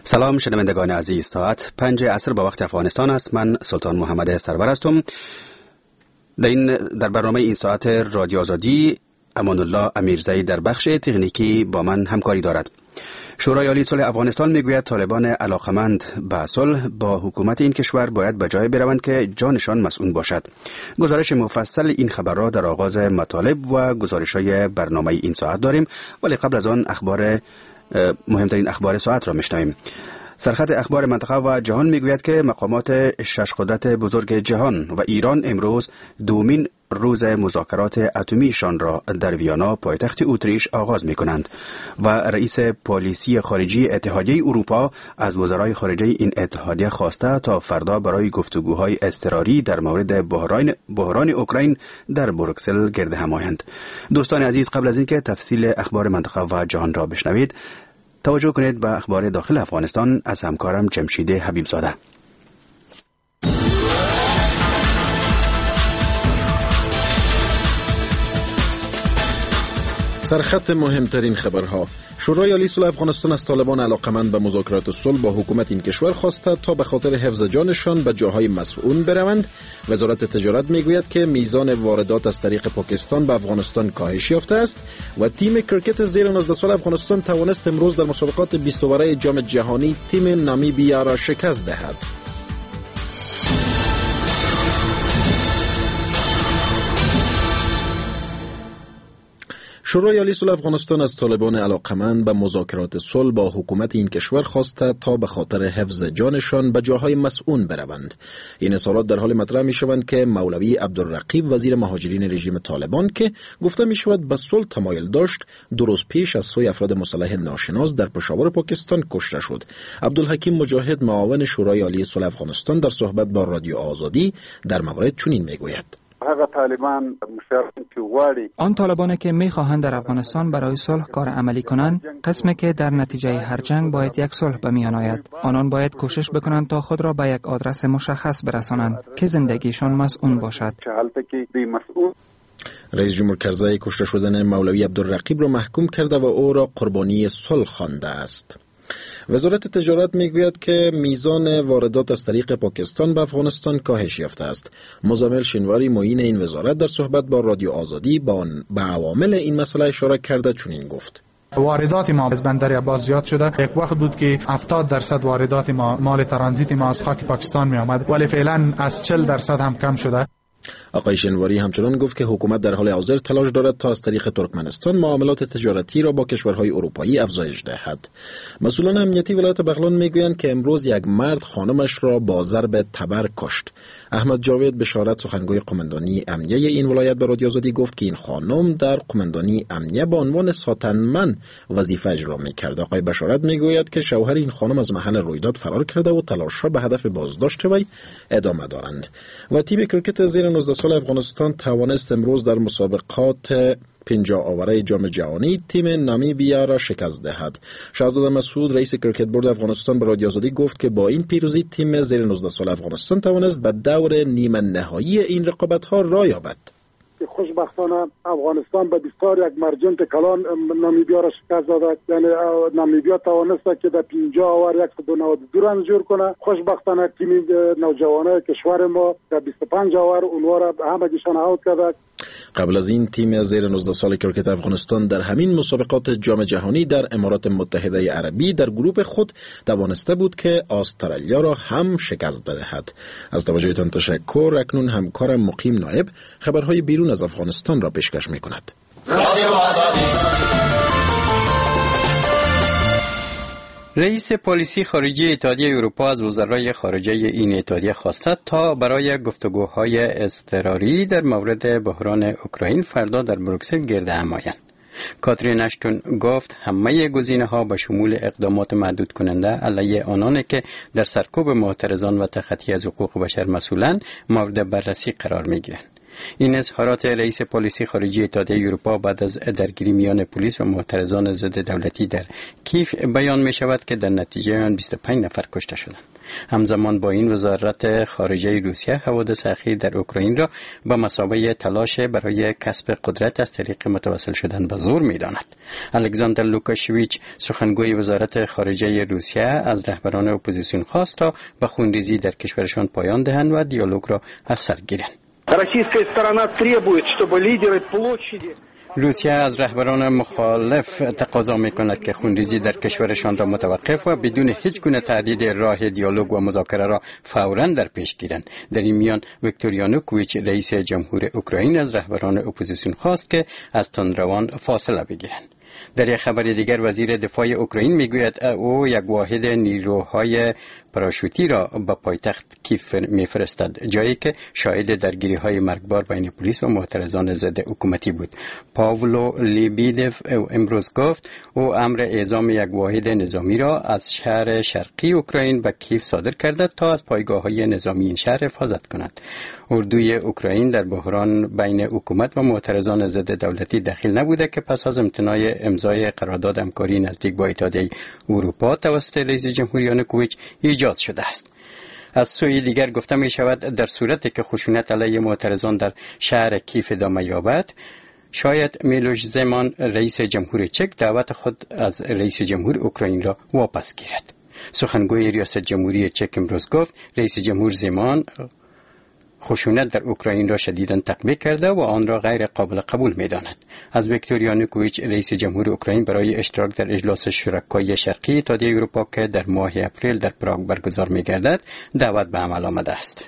سلام شنوندگان عزیز، ساعت 5 عصر با وقت افغانستان است. من سلطان محمد سرور هستم. در برنامه این ساعت رادیو آزادی امان الله امیرزایی در بخش تکنیکی با من همکاری دارد. شورای عالی صلح افغانستان میگوید طالبان علاقمند به صلح با حکومت این کشور باید به جای بروند که جانشان مسئول باشد. گزارش مفصل این خبر را در آغاز مطالب و گزارش‌های برنامه این ساعت داریم، ولی قبل از آن مهمترین اخبار ساعت را میشنویم. سرخط اخبار منطقه و جهان میگوید که مقامات شش قدرت بزرگ جهان و ایران امروز دومین روز مذاکرات اتمیشان را در ویانا پایتخت اتریش آغاز میکنند و رئیس پالیسی خارجی اتحادیه اروپا از وزرای خارجه این اتحادیه خواسته تا فردا برای گفتگوهای اضطراری در مورد بحران اوکراین در بروکسل گرد هم آیند. دوستان عزیز، قبل از اینکه تفصیل اخبار منطقه و جهان را بشنوید، توجه کنید به اخبار داخل افغانستان از همکارم جمشید حبیب زاده. سرخط مهمترین خبرها: شورای عالی صلح افغانستان از طالبان علاقمند به مذاکرات صلح با حکومت این کشور خواسته تا به خاطر حفظ جانشان به جاهای مسئول بروند. وزارت تجارت میگوید که میزان واردات از طریق پاکستان به افغانستان کاهش یافته است و تیم کرکت زیر 19 سال افغانستان توانست امروز در مسابقات 20 اوره جام جهانی تیم نامیبیا را شکست دهد. شورای عالی صلح افغانستان از طالبان علاقمند به مذاکرات صلح با حکومت این کشور خواسته تا به خاطر حفظ جانشان به جاهای مسئول بروند. این اظهارات در حال مطرح می شوند که مولوی عبدالرقیب وزیر مهاجرین رژیم طالبان که گفته می شود به صلح تمایل داشت، 2 روز پیش از سوی افراد مسلح ناشناس در پشاور پاکستان کشته شد. عبدالحکیم مجاهد معاون شورای عالی صلح افغانستان در صحبت با رادیو آزادی در مورد چنین می گوید: آن طالبانی که می‌خواهند در افغانستان برای صلح کار عملی کنند، قسمی که در نتیجه هر جنگ باید یک صلح به میان آید. آنان باید کوشش بکنند تا خود را به یک آدرس مشخص برسانند که زندگیشان مسئول باشد. رئیس جمهور کرزی کشته شدن مولوی عبدالرقیب را محکوم کرده و او را قربانی صلح خوانده است. وزارت تجارت میگوید که میزان واردات از طریق پاکستان به افغانستان کاهش یافته است. مزمل شینواری معین این وزارت در صحبت با رادیو آزادی به عوامل این مسئله اشاره کرده چنین گفت: واردات ما از بندر عباس زیاد شده. یک وقت بود که 70% واردات ما مال ترانزیت ما از خاک پاکستان می آمد، ولی فعلا از 40% هم کم شده. آقای شینواری همچنان گفت که حکومت در حال حاضر تلاش دارد تا از طریق ترکمنستان معاملات تجارتی را با کشورهای اروپایی افزایش دهد. مسئولان امنیتی ولایت بغلان میگویند که امروز یک مرد خانمش را با ضرب تبر کشت. احمد جاوید بشارت سخنگوی قماندانی امنیه این ولایت به رادیو آزادی گفت که این خانم در قماندانی امنیه به عنوان ساتنمن وظیفه اجرا می‌کرد. آقای بشارت میگوید که شوهر این خانم از محل رویداد فرار کرده و تلاش‌ها به هدف بازداشت وی ادامه دارند. و تیم کرکت زیر 19 سال افغانستان توانست امروز در مسابقات 50 اوره جام جهانی تیم نامیبیا را شکست دهد. شاهزاده مسعود رئیس کرکت بورد افغانستان به رادیو آزادی گفت که با این پیروزی تیم زیر 19 سال افغانستان توانست به دور نیمه نهایی این رقابت‌ها راه یابد. خوشبختانه افغانستان به بسیار یک مرجنت کلان نامیبیا را شکست داد. یعنی نامیبیا توانست که در 50 اوور 192 رن جور کنه. خوشبختانه تیم نوجوانان کشور ما در 25 اوور اونها را همگیشان اوت کرد. قبل از این تیم زیر 19 سال کرکت افغانستان در همین مسابقات جام جهانی در امارات متحده عربی در گروه خود توانسته بود که استرالیا را هم شکست بدهد. از توجهتان تشکر. اکنون همکارم مقیم نایب خبرهای بیرون از افغانستان را پیشکش می‌کند. رئیس پالیسی خارجی اتحادیه اروپا از وزرای خارجه این اتحادیه خواسته تا برای گفتگوهای اضطراری در مورد بحران اوکراین فردا در بروکسل گرد هم آیند. کاترین اشتون گفت همه گزینه‌ها به شمول اقدامات محدود کننده علیه آنانی که در سرکوب معترضان و تخطی از حقوق بشر مسئولند مورد بررسی قرار می‌گیرند. این اظهارات رئیس پالیسی خارجی اتحادیه اروپا بعد از درگیری میان پلیس و معترضان ضد دولتی در کیف بیان می شود که در نتیجه آن 25 نفر کشته شدند. همزمان با این وزارت خارجه روسیه حوادث اخیر در اوکراین را به مثابه تلاش برای کسب قدرت از طریق متوسل شدن به زور می‌داند. الکساندر لوکاشویچ سخنگوی وزارت خارجه روسیه از رهبران اپوزیسیون خواست تا به خونریزی در کشورشان پایان دهند و دیالوگ را از سر گیرند. روسیه از رهبران مخالف تقاضا می‌کند که خونریزی در کشورشان را متوقف و بدون هیچ گونه تهدید راه دیالوگ و مذاکره را فوراً در پیش گیرند. در این میان ویکتور یانوکوویچ رئیس جمهور اوکراین از رهبران اپوزیسیون خواست که از تندروان فاصله بگیرند. در یک خبر دیگر وزیر دفاع اوکراین میگوید او یک واحد نیروهای پاراشوتی را به پایتخت کیف میفرستد، جایی که شاهد درگیری‌های مرگبار بین پلیس و معترضان ضد حکومتی بود. پاولو لیبیدف امروز گفت او امر اعزام یک واحد نظامی را از شهر شرقی اوکراین به کیف صادر کرده تا از پایگاه‌های نظامی این شهر حفاظت کند. اردوی اوکراین در بحران بین حکومت و معترضان ضد دولتی دخیل نبوده که پس از امتناع امضای قرارداد همکاری نزدیک با اتحادیه اروپا توسط رئیس جمهور یانوکوویچ ایجاد شده است. از سوی دیگر گفته می شود در صورتی که خشونت علیه معترضان در شهر کیف ادامه یابد، شاید میلوش زمان رئیس جمهور چک دعوت خود از رئیس جمهور اوکراین را واپس گیرد. سخنگوی ریاست جمهوری چک امروز گفت رئیس جمهور زمان خشونت در اوکراین را شدیداً تقبیح کرده و آن را غیر قابل قبول می‌داند. از ویکتور یانوکوویچ رئیس جمهور اوکراین برای اشتراک در اجلاس شرکای شرقی اتحادیه اروپا که در ماه اپریل در پراگ برگزار می‌گردد دعوت به عمل آمده است.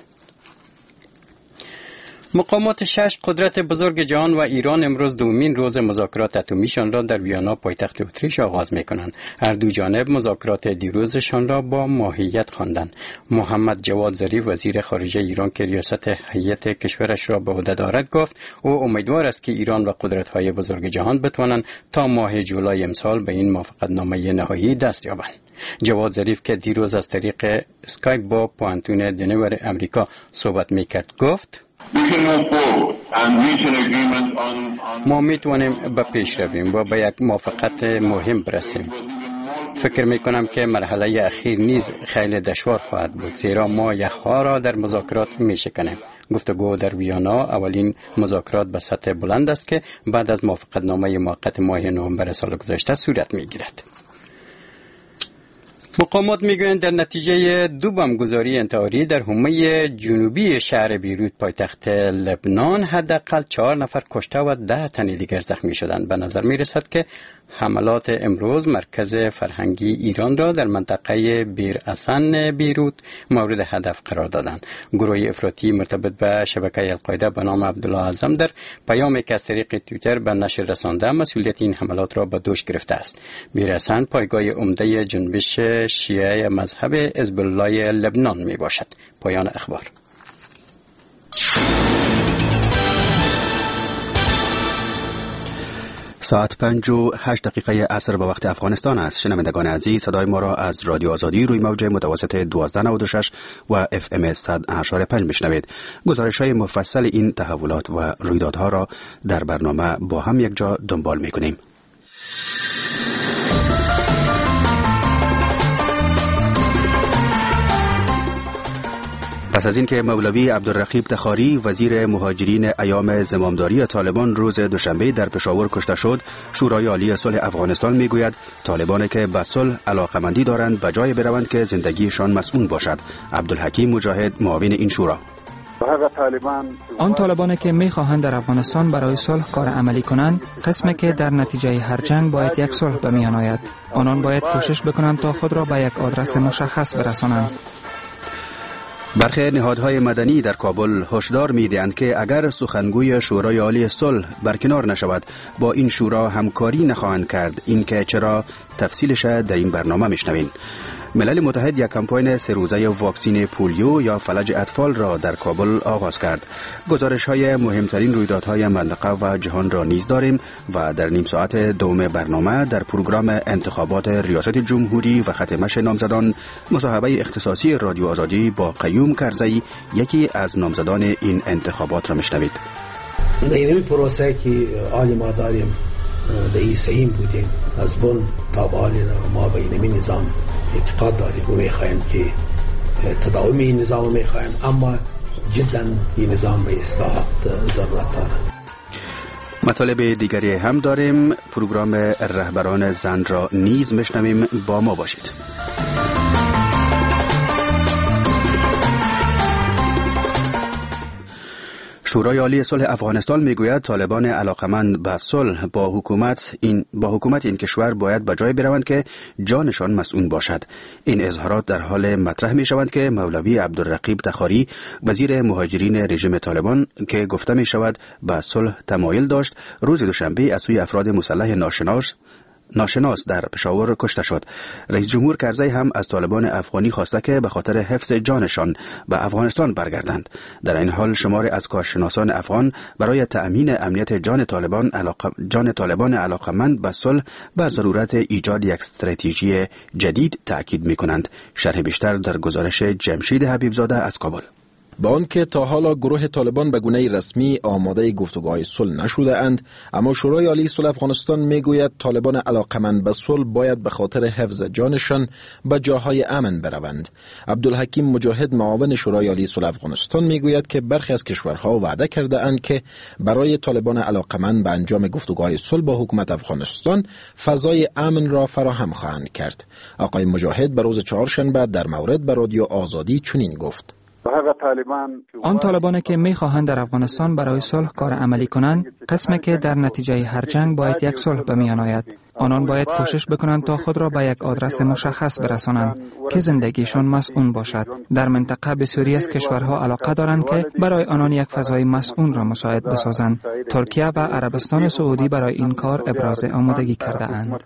مقامات 6 قدرت بزرگ جهان و ایران امروز دومین روز مذاکرات اتمیشان را در ویانا پایتخت اتریش آغاز می‌کنند. هر دو جانب مذاکرات دیروزشان را با ماهیت خواندند. محمد جواد ظریف وزیر خارجه ایران که ریاست هیئت کشورش را به عهده دارد گفت او امیدوار است که ایران و قدرت‌های بزرگ جهان بتوانند تا ماه جولای امسال به این موافقتنامه نهایی دست یابند. جواد ظریف که دیروز از طریق اسکایپ با پوانتون دنور امریکا صحبت می‌کرد گفت ما میتوانیم به پیش رویم و به یک موافقت مهم برسیم. فکر میکنم که مرحله اخیر نیز خیلی دشوار خواهد بود، زیرا ما یخها را در مذاکرات میشکنیم. گفتگو در ویانا اولین مذاکرات به سطح بلند است که بعد از موافقتنامه موقت ماه نوامبر سال گذشته صورت میگیرد. مقامات میگویند در نتیجه 2 بمبگذاری انتحاری در حومه جنوبی شهر بیروت پایتخت لبنان حداقل 4 نفر کشته و 10 تن دیگر زخمی شدند. به نظر میرسد که حملات امروز مرکز فرهنگی ایران را در منطقه بیر حسن بیروت مورد هدف قرار دادند. گروه افراطی مرتبط به شبکه القاعده به نام عبدالله اعظم در پیامی که از طریق توییتر به نشر رسانده مسئولیت این حملات را به دوش گرفته است. بیر حسن پایگاه عمده جنبش شیعه مذهب حزب الله لبنان می باشد. پایان اخبار. ساعت 5:08 عصر به وقت افغانستان است. شنوندگان عزیز، صدای ما را از رادیو آزادی روی موج متوسط 1296 و FM 100.5 میشنوید. گزارش‌های مفصل این تحولات و رویدادها را در برنامه با هم یک جا دنبال می‌کنیم. پس از اینکه مولوی عبدالرقیب تخاری وزیر مهاجرین ایام زمامداری طالبان روز دوشنبه در پشاور کشته شد، شورای عالی صلح افغانستان میگوید طالبان که به صلح علاقمندی دارند به جای بروند که زندگیشان مسئول باشد. عبدالحکیم مجاهد معاون این شورا: آن طالبانی که می‌خواهند در افغانستان برای صلح کار عملی کنند، قسمی که در نتیجه هر جنگ باید یک صلح به میان آید. آنان باید کوشش بکنند تا خود را به یک آدرس مشخص برسانند. برخی نهادهای مدنی در کابل هشدار می‌دهند که اگر سخنگوی شورای عالی صلح برکنار نشود با این شورا همکاری نخواهند کرد. این که چرا تفصیلش در این برنامه میشنوین. ملل متحد یک کمپاین 3 روزه واکسین پولیو یا فلج اطفال را در کابل آغاز کرد. گزارش‌های مهمترین رویدادهای منطقه و جهان را نیز داریم و در نیم ساعت دوم برنامه در پروگرام انتخابات ریاست جمهوری و ختمش نامزدان مصاحبه اختصاصی رادیو آزادی با قیوم کرزی، یکی از نامزدان این انتخابات را میشنوید. در این پروسه که آلی ما داریم رئیسیم بودیم از بن تا بالی را ما به این نظام اعتقاد داریم و میخواهیم که تداوم این نظام میخوایم، اما جدا این نظام به اصلاحات ضرورت دارد. مطالب دیگری هم داریم. پروگرام رهبران زن را نیز میشنویم. با ما باشید. شورای عالی صلح افغانستان میگوید طالبان علاقمند به صلح با حکومت این کشور باید به جای بروند که جانشان مسئول باشد. این اظهارات در حال مطرح می شوند که مولوی عبدالرقیب تخاری وزیر مهاجرین رژیم طالبان که گفته می شود به صلح تمایل داشت، روز دوشنبه از سوی افراد مسلح ناشناس در پشاور کشته شد. رئیس جمهور کرزی هم از طالبان افغانی خواسته که به خاطر حفظ جانشان به افغانستان برگردند. در این حال شماری از کارشناسان افغان برای تأمین امنیت جان طالبان علاقمند به صلح به ضرورت ایجاد یک استراتژی جدید تأکید می‌کنند. شرح بیشتر در گزارش جمشید حبیبزاده از کابل. با آنکه تا حالا گروه طالبان به گونه رسمی آماده گفتگوهای صلح نشده اند، اما شورای عالی صلح افغانستان میگوید طالبان علاقمند به صلح باید به خاطر حفظ جانشان به جاهای امن بروند. عبدالحکیم مجاهد معاون شورای عالی صلح افغانستان میگوید که برخی از کشورها وعده کرده اند که برای طالبان علاقمند به انجام گفتگوهای صلح با حکومت افغانستان فضای امن را فراهم خواهند کرد. آقای مجاهد به روز چهارشنبه در مورد به رادیو آزادی چنین گفت: آن طالبانی که می‌خواهند در افغانستان برای صلح کار عملی کنند، قسمی که در نتیجه هر جنگ باید یک صلح به میان آید. آنان باید کوشش بکنند تا خود را به یک آدرس مشخص برسانند که زندگیشان مسئول باشد. در منطقه بسیاری از کشورها علاقه دارند که برای آنان یک فضای مسئول را مساعد بسازند. ترکیه و عربستان سعودی برای این کار ابراز آمادگی کرده اند.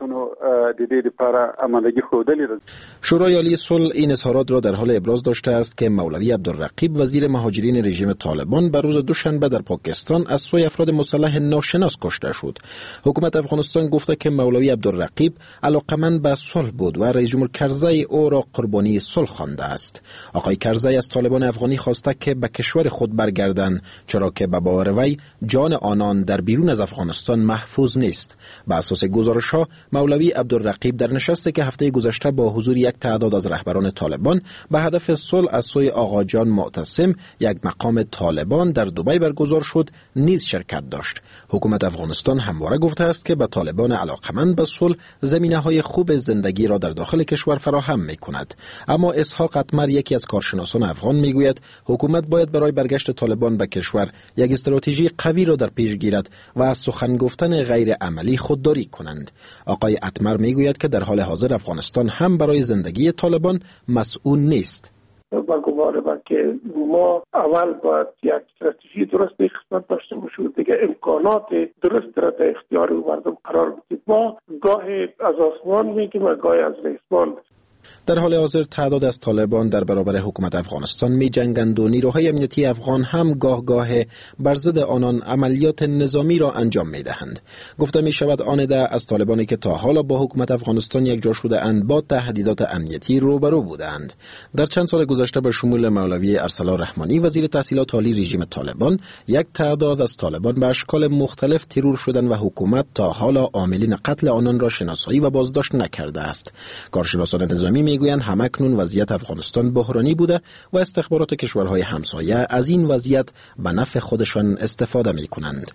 شورای عالی صلح این اظهارات را در حال ابراز داشته است که مولوی عبدالرقیب وزیر مهاجرین رژیم طالبان بر روز دوشنبه در پاکستان از سوی افراد مسلح ناشناس کشته شد. حکومت افغانستان گفته که مولوی عبدالرقیب علاقمند به صلح بود و رئیس جمهور کرزی او را قربانی صلح خوانده است. آقای کرزی از طالبان افغانی خواسته که به کشور خود برگردند، چرا که به باور وی جان آنان در بیرون از افغانستان محفوظ نیست. بر اساس گزارش‌ها مولوی عبدالرقیب در نشستی که هفته گذشته با حضور یک تعداد از رهبران طالبان به هدف صلح از سوی آقا جان معتصم، یک مقام طالبان در دبی برگزار شد، نیز شرکت داشت. حکومت افغانستان همواره گفته است که به طالبان علاقمند به صلح زمینه‌های خوب زندگی را در داخل کشور فراهم می‌کند. اما اسحاق اتمر، یکی از کارشناسان افغان، میگوید حکومت باید برای برگشت طالبان به کشور یک استراتژی قوی را در پیش گیرد و از سخن گفتن غیر عملی خودداری کنند. آقای اتمر میگوید که در حال حاضر افغانستان هم برای زندگی طالبان مسئول نیست. با گمان من که ما اول باید یک استراتژی درست به خدمت داشته باشیم، دیگه امکانات درست را در اختیار مردم قرار بدیم. ما گاهی از آسمان میگیم و گاهی از ریسمان. در حال حاضر تعداد از طالبان در برابر حکومت افغانستان می جنگند و نیروهای امنیتی افغان هم گاه بر ضد آنان عملیات نظامی را انجام می دهند. گفته می شود آن عده از طالبانی که تا حالا با حکومت افغانستان یک جا شده اند با تهدیدات امنیتی روبرو بودند. در چند سال گذشته به شمول مولوی ارسلا رحمانی وزیر تحصیلات عالی رژیم طالبان، یک تعداد از طالبان به اشکال مختلف ترور شدند و حکومت تا حالا عاملین قتل آنان را شناسایی و بازداشت نکرده است. کارشناسان نظامی میگویند همکنون وضعیت افغانستان بحرانی بوده و استخبارات کشورهای همسایه از این وضعیت به نفع خودشان استفاده میکنند.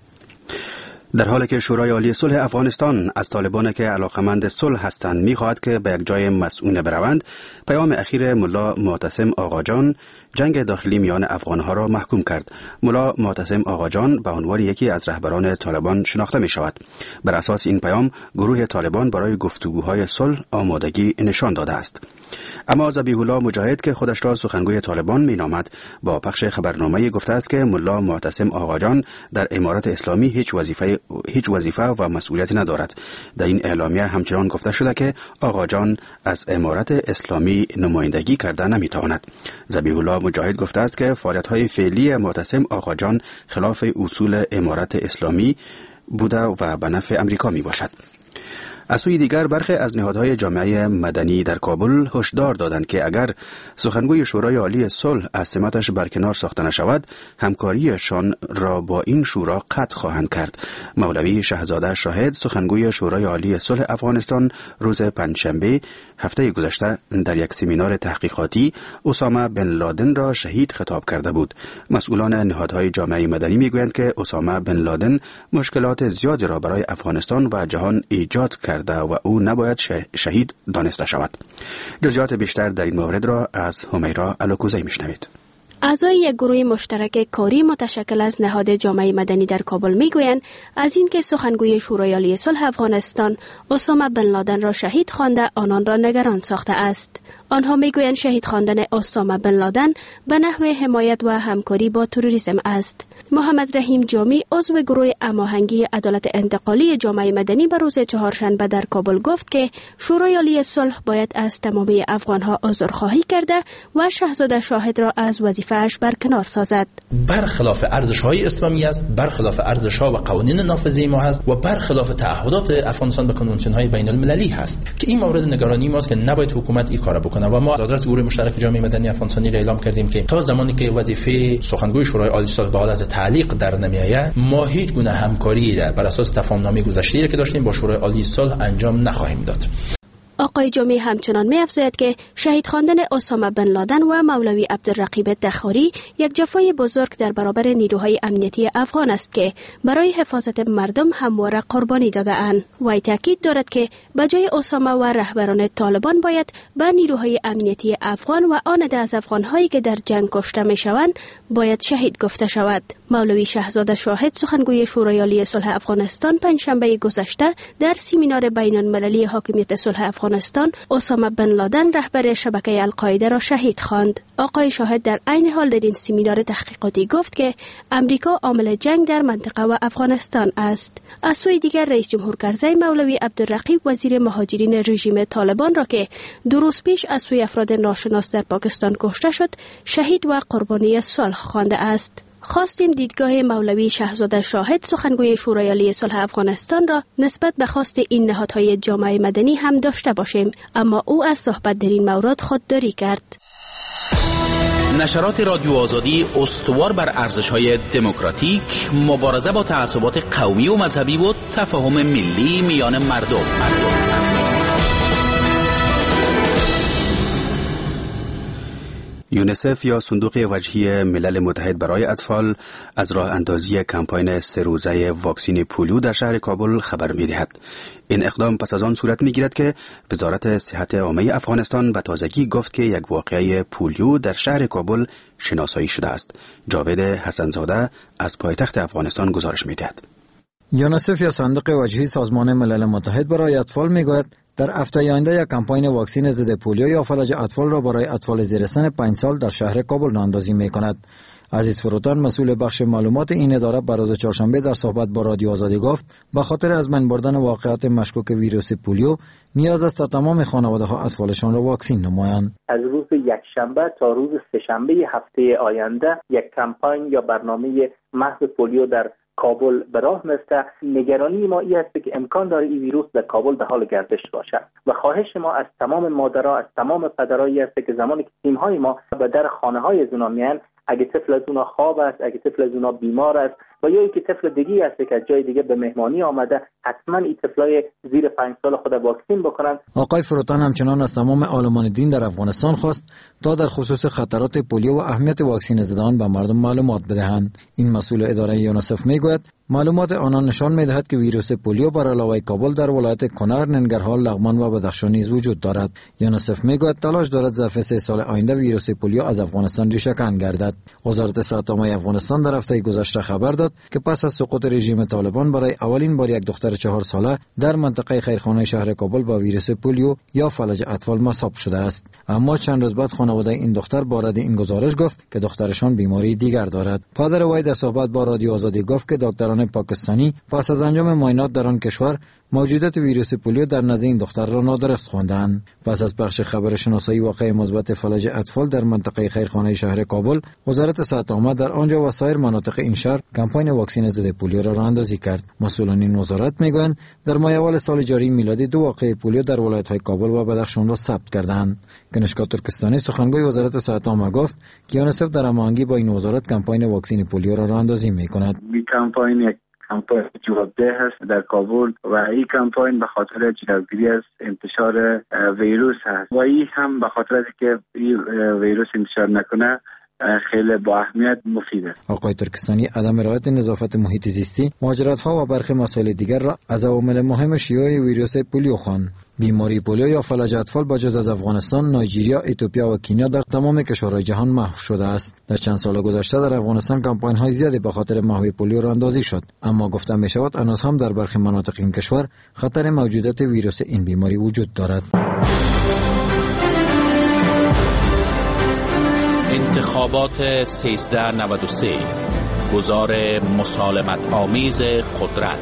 در حالی که شورای عالی صلح افغانستان از طالبان که علاقمند صلح هستند می‌خواهد که به یک جای مسئول بروند، پیام اخیر ملا معتصم آقاجان جنگ داخلی میان افغانها را محکوم کرد. ملا معتصم آقاجان به عنوان یکی از رهبران طالبان شناخته می شود. بر اساس این پیام گروه طالبان برای گفتگوهای صلح آمادگی نشان داده است. اما ذبیح الله مجاهد که خودش را سخنگوی طالبان می نامد، با پخش خبرنامه گفته است که ملا معتصم آقاجان در امارت اسلامی هیچ وظیفه و مسئولیتی ندارد. در این اعلامیه همچنان گفته شده که آقاجان از امارت اسلامی نمایندگی کرده نمی تواند. ذبیح الله مجاهد گفته است که فعالیت‌های فعلی معتصم آقاجان خلاف اصول امارت اسلامی بوده و به نفع امریکا می باشد. از سوی دیگر برخی از نهادهای جامعه مدنی در کابل هشدار دادند که اگر سخنگوی شورای عالی صلح از سمتش برکنار ساخته نشود، همکاریشان را با این شورا قطع خواهند کرد. مولوی شهزاده شاهد، سخنگوی شورای عالی صلح افغانستان، روز پنجشنبه هفته گذشته در یک سمینار تحقیقاتی اسامه بن لادن را شهید خطاب کرده بود. مسئولان نهادهای جامعه مدنی میگویند که اسامه بن لادن مشکلات زیادی را برای افغانستان و جهان ایجاد کرده و او نباید شهید دانسته شود. جزئیات بیشتر در این مورد را از همیرا الوکوزی میشنوید. اعضای یک گروه مشترک کاری متشکل از نهاد جامعه مدنی در کابل میگویند از اینکه سخنگوی شورای عالی صلح افغانستان اسامه بن لادن را شهید خوانده آنان را نگران ساخته است. آنها میگویند شهید خواندن اسامه بن لادن به نحو حمایت و همکاری با تروریسم است. محمد رحیم جامی عضو گروه هماهنگی عدالت انتقالی جامعه مدنی به روز چهارشنبه در کابل گفت که شورای عالی صلح باید از تمامی افغانها عذرخواهی کرده و شاهزاده شاهد را از وظیفه‌اش برکنار سازد. برخلاف ارزش‌های اسلامی است، برخلاف ارزش‌ها و قوانین نافذه ما است و برخلاف تعهدات افغانستان به کنوانسیون‌های بین‌المللی است که این مورد نگرانی ماست که نباید حکومت این کارو بکنه و ما از آدرس گروه مشترک جامعه مدنی افغانستانی اعلام کردیم که تا زمانی که وظیفه سخنگوی شورای عالی صلح به حالت تعلیق در نمیآید ما هیچ گونه همکاری بر اساس تفاهم‌نامه گذشته‌ای که داشتیم با شورای عالی صلح انجام نخواهیم داد. آقای جامی همچنان می‌افزاید که شهید خواندن اسامه بن لادن و مولوی عبدالرقیب دخاری یک جفای بزرگ در برابر نیروهای امنیتی افغان است که برای حفاظت مردم همواره قربانی داده‌اند. وی تاکید دارد که بجای اسامه و رهبران طالبان باید به نیروهای امنیتی افغان و آن عده از افغان‌هایی که در جنگ کشته می‌شوند باید شهید گفته شود. مولوی شاهزاده شاهد سخنگوی شورای عالی صلح افغانستان پنجشنبه گذشته در سمینار بین‌المللی حاکمیت صلح افغانستان اسامه بن لادن رهبر شبکه القاعده را شهید خواند. آقای شاهد در عین حال در این سمینار تحقیقاتی گفت که امریکا عامل جنگ در منطقه و افغانستان است. از سوی دیگر رئیس جمهور کرزی مولوی عبدالرقیب وزیر مهاجرین رژیم طالبان را که 2 روز پیش از سوی افراد ناشناس در پاکستان کشته شد شهید و قربانی صلح خوانده است. خواستیم دیدگاه مولوی شاهزاده شاهد سخنگوی شورای عالی صلح افغانستان را نسبت به خواست این نهادهای جامعه مدنی هم داشته باشیم، اما او از صحبت در این مورد خودداری کرد. نشرات رادیو آزادی استوار بر ارزش‌های دموکراتیک، مبارزه با تعصبات قومی و مذهبی و تفاهم ملی میان مردم. یونیسف یا صندوق وجهی ملل متحد برای اطفال از راه اندازی کمپاین 3 روزه واکسین پولیو در شهر کابل خبر می‌دهد. این اقدام پس از آن صورت می‌گیرد که وزارت صحت عامه افغانستان به تازگی گفت که یک واقعه پولیو در شهر کابل شناسایی شده است. جاوید حسن‌زاده از پایتخت افغانستان گزارش می‌دهد. یونیسف یا صندوق وجهی سازمان ملل متحد برای اطفال می‌گوید در هفته آینده یک کمپاین واکسین ضد پولیو یا فلج اطفال را برای اطفال زیر سن 5 سال در شهر کابل راهاندازی می‌کند. عزیز فروتان مسئول بخش معلومات این اداره بر روز چهارشنبه در صحبت با رادیو آزادی گفت به خاطر از بین بردن واقعات مشکوک ویروس پولیو نیاز است تا تمام خانواده‌ها اطفالشان را واکسین نمایند. از روز یکشنبه تا روز سه‌شنبه هفته آینده یک کمپاین یا برنامه محو پولیو در کابل به راه میفته. نگرانی ما این است که امکان داره این ویروس در کابل به حال گردش باشد و خواهش ما از تمام مادرها، از تمام پدرایی است که زمانی که تیم‌های ما به در خانه‌های از اونا میان، اگه طفل از اونا خواب است، اگه طفل از اونا بیمار است و یا اینکه طفل دیگه است که از جای دیگه به مهمانی آمده، حتما این طفلای زیر 5 سال خود واکسین بکنن. آقای فروتان همچنان از تمام عالمان دین در افغانستان خواست تا در خصوص خطرات پولیو و اهمیت واکسین زدن به مردم معلومات بدهند. این مسئول اداره یونیسف میگوید معلومات آنان نشان می‌دهد که ویروس پولیو بر علاوه کابل در ولایت کنر، ننگرهار، لغمان و بدخشان نیز وجود دارد. یونیسف میگوید تلاش دارد ظرف 3 سال آینده ویروس پولیو از افغانستان ریشه‌کن گردد. وزارت صحت عامه افغانستان در هفته گذشته خبر داد که پس از سقوط رژیم طالبان برای اولین بار یک دختر 4 ساله در منطقه خیرخانه شهر کابل با ویروس پولیو یا فلج اطفال مصاب شده است. اما چند روز بعد خانواده این دختر بارد این گزارش گفت که دخترشان بیماری دیگر دارد. پدر وی در صحبت با رادیو آزادی گفت که دکتران پاکستانی پس از انجام معاینات در آن کشور موجودیت ویروس پولیو در نزد این دختر را نادرست خواندند. پس از پخش خبر شناسایی واقع مثبت فلج اطفال در منطقه خیرخانه شهر کابل، وزارت صحت عامه در آنجا و سایر مناطق این شهر کمپاین واکسین ضد پولیو را راهاندازی کرد. مسئولان این وزارت میگویند در ماه اول سال جاری میلادی 2 واقعه پولیو در ولایت‌های کابل و بدخشان را ثبت کردند. کنشکا ترکستانی سخنگوی وزارت صحت عامه گفت که یونیسف در هماهنگی با این وزارت کمپاین واکسین پولیو را راهاندازی می‌کند. این کمپاین یک کمپاین جوابده هست در کابل و این کمپاین به خاطر جلوگیری از انتشار ویروس هست و این هم به خاطر از که این ویروس انتشار نکنه خیلی با اهمیت مفید است. آقای ترکستانی عدم رعایت نظافت محیط زیستی، مهاجرت‌ها و برخی مسائل دیگر را از عوامل مهم شیوع ویروس پولیو خواند. بیماری پولیو یا فلج اطفال با جز از افغانستان، نایجریا، اتیوپیا و کنیا در تمام کشورهای جهان محو شده است. در چند سال گذشته در افغانستان کمپاین‌های زیادی به خاطر محو پولیو راهاندازی شد، اما گفته می‌شود هنوز هم در برخی مناطق این کشور خطر موجودیت ویروس این بیماری وجود دارد. انتخابات 1393 گزار مسالمت آمیز قدرت.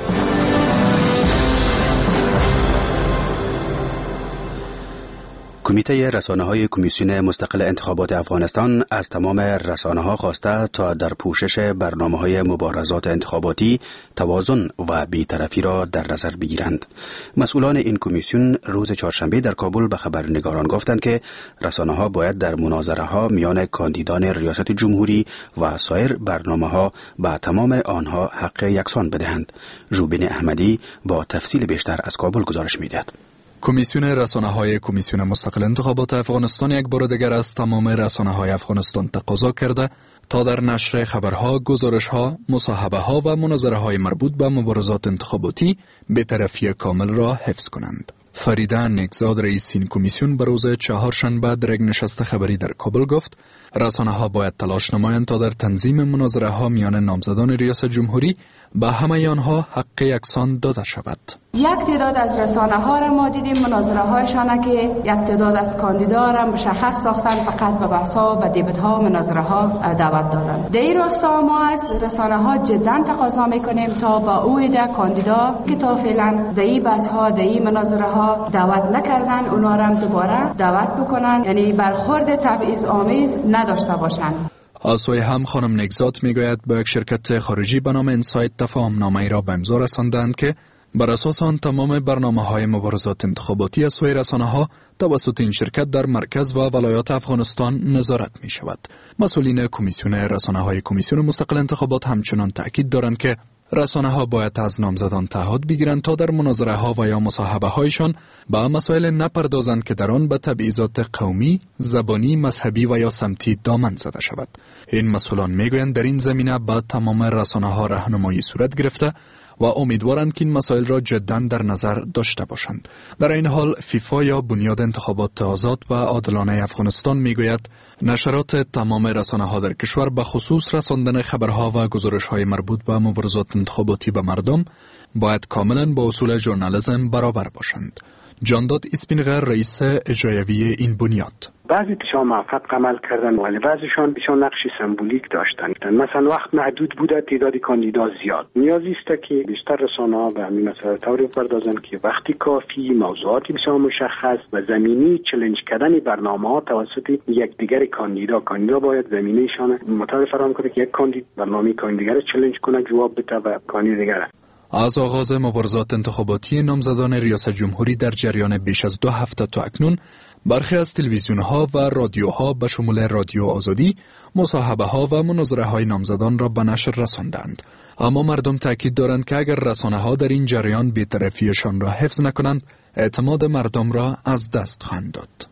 کمیته رسانه‌های کمیسیون مستقل انتخابات افغانستان از تمام رسانه‌ها خواسته تا در پوشش برنامه‌های مبارزات انتخاباتی توازن و بی‌طرفی را در نظر بگیرند. مسئولان این کمیسیون روز چهارشنبه در کابل به خبرنگاران گفتند که رسانه‌ها باید در مناظره‌ها میان کاندیدان ریاست جمهوری و سایر برنامه‌ها به تمام آنها حق یکسان بدهند. روبین احمدی با تفصیل بیشتر از کابل گزارش می‌دهد. کمیسیون رسانه‌های کمیسیون مستقل انتخابات افغانستان یک بار دیگر از تمام رسانه‌های افغانستان تقاضا کرده تا در نشر خبرها، گزارش‌ها، مصاحبه‌ها و مناظره‌های مربوط به مبارزات انتخاباتی بی‌طرفی کامل را حفظ کنند. فریده نگزاد رئیس این کمیسیون به روز چهارشنبه در یک نشست خبری در کابل گفت رسانه‌ها باید تلاش نمایند تا در تنظیم مناظره‌ها میان نامزدان ریاست جمهوری به همه آنها حق یکسان داده شود. یک تعداد از رسانه‌ها را ما دیدیم مناظره‌هایشان که یک تعداد از کاندیدا را مشخص ساختن فقط به بحث‌ها و دیبت‌ها و مناظره‌ها دعوت دادند. در این راستا ما از رسانه‌ها جداً تقاضا می‌کنیم تا با اویده کاندیدا که تا فعلا در این بحث‌ها در این مناظره‌ها دعوت نکردن اونا را دوباره دعوت بکنن، یعنی برخورد تبعیض‌آمیز نداشته باشند. از سوی هم خانم نگزاد میگوید با یک شرکت خارجی به نام انسایت تفاهم‌نامه‌ای را به امضا رساندند که بر اساس آن تمام برنامه‌های مبارزات انتخاباتی از سوی رسانه‌ها توسط این شرکت در مرکز و ولایات افغانستان نظارت می‌شود. مسئولین کمیسیون رسانه‌های کمیسیون مستقل انتخابات همچنان تأکید دارند که رسانه‌ها باید از نامزدان تعهد بگیرند تا در مناظره‌ها و یا مصاحبه‌هایشان به مسائل نپردازند که در آن به تبعیضات قومی، زبانی، مذهبی و یا سمتی دامن زده شود. این مسئولان میگویند در این زمینه با تمام رسانه‌ها راهنمایی صورت گرفته و امیدوارند که این مسائل را جداً در نظر داشته باشند. در این حال فیفا یا بنیاد انتخابات آزاد و عادلانه افغانستان میگوید نشرات تمام رسانه‌ها در کشور به خصوص رساندن خبرها و گزارش‌های مربوط به مبارزات انتخاباتی به مردم باید کاملاً با اصول ژورنالیسم برابر باشند. جانداد اسپینغر رئیس اجرایی این بنیاد: بعضی بسیار موفق عمل کردن ولی بعضیشان بسیار نقشی سمبولیک داشتن. مثلا وقت محدود بوده، تعداد کاندیدا زیاد. نیازی است که بیشتر رسانه‌ها به همین مسئله طوری بپردازند که وقتی کافی موضوعاتی بسیار مشخص و زمینی چالش کردن برنامه‌ها توسط یکدیگر کاندیدا باید زمینه‌شان مطابق فراهم کنه که یک کاندید برنامه کاندیدا را چالش کنه، جواب بده و کاندید دیگر. از آغاز مبارزات انتخاباتی نامزدان ریاست جمهوری در جریان بیش از 2 هفته تا اکنون برخی از تلویزیون‌ها و رادیوها به شمول رادیو آزادی مصاحبه‌ها و مناظره‌های نامزدان را به نشر رساندند. اما مردم تاکید دارند که اگر رسانه‌ها در این جریان بی‌طرفی‌شان را حفظ نکنند، اعتماد مردم را از دست خواهند داد.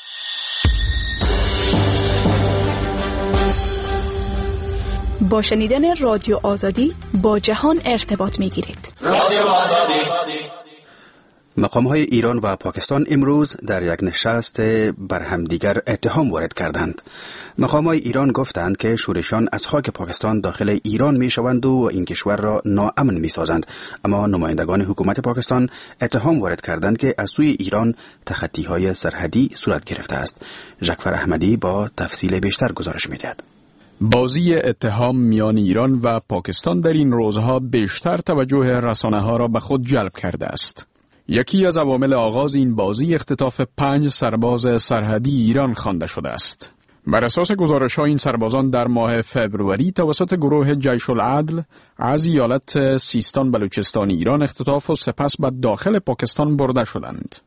با شنیدن رادیو آزادی با جهان ارتباط می‌گیرید. رادیو آزادی. مقام‌های ایران و پاکستان امروز در یک نشست بر همدیگر اتهام وارد کردند. مقام‌های ایران گفتند که شورشیان از خاک پاکستان داخل ایران می‌شوند و این کشور را ناامن می‌سازند، اما نمایندگان حکومت پاکستان اتهام وارد کردند که از سوی ایران تخطی‌های سرحدی صورت گرفته است. جعفر احمدی با تفصیل بیشتر گزارش می‌دهد. بازی اتهام میان ایران و پاکستان در این روزها بیشتر توجه رسانه‌ها را به خود جلب کرده است. یکی از عوامل آغاز این بازی اختطاف 5 سرباز سرحدی ایران خوانده شده است. بر اساس گزارش‌ها این سربازان در ماه فبروری توسط گروه جیش العدل از ایالت سیستان بلوچستان ایران اختطاف و سپس به داخل پاکستان برده شدند.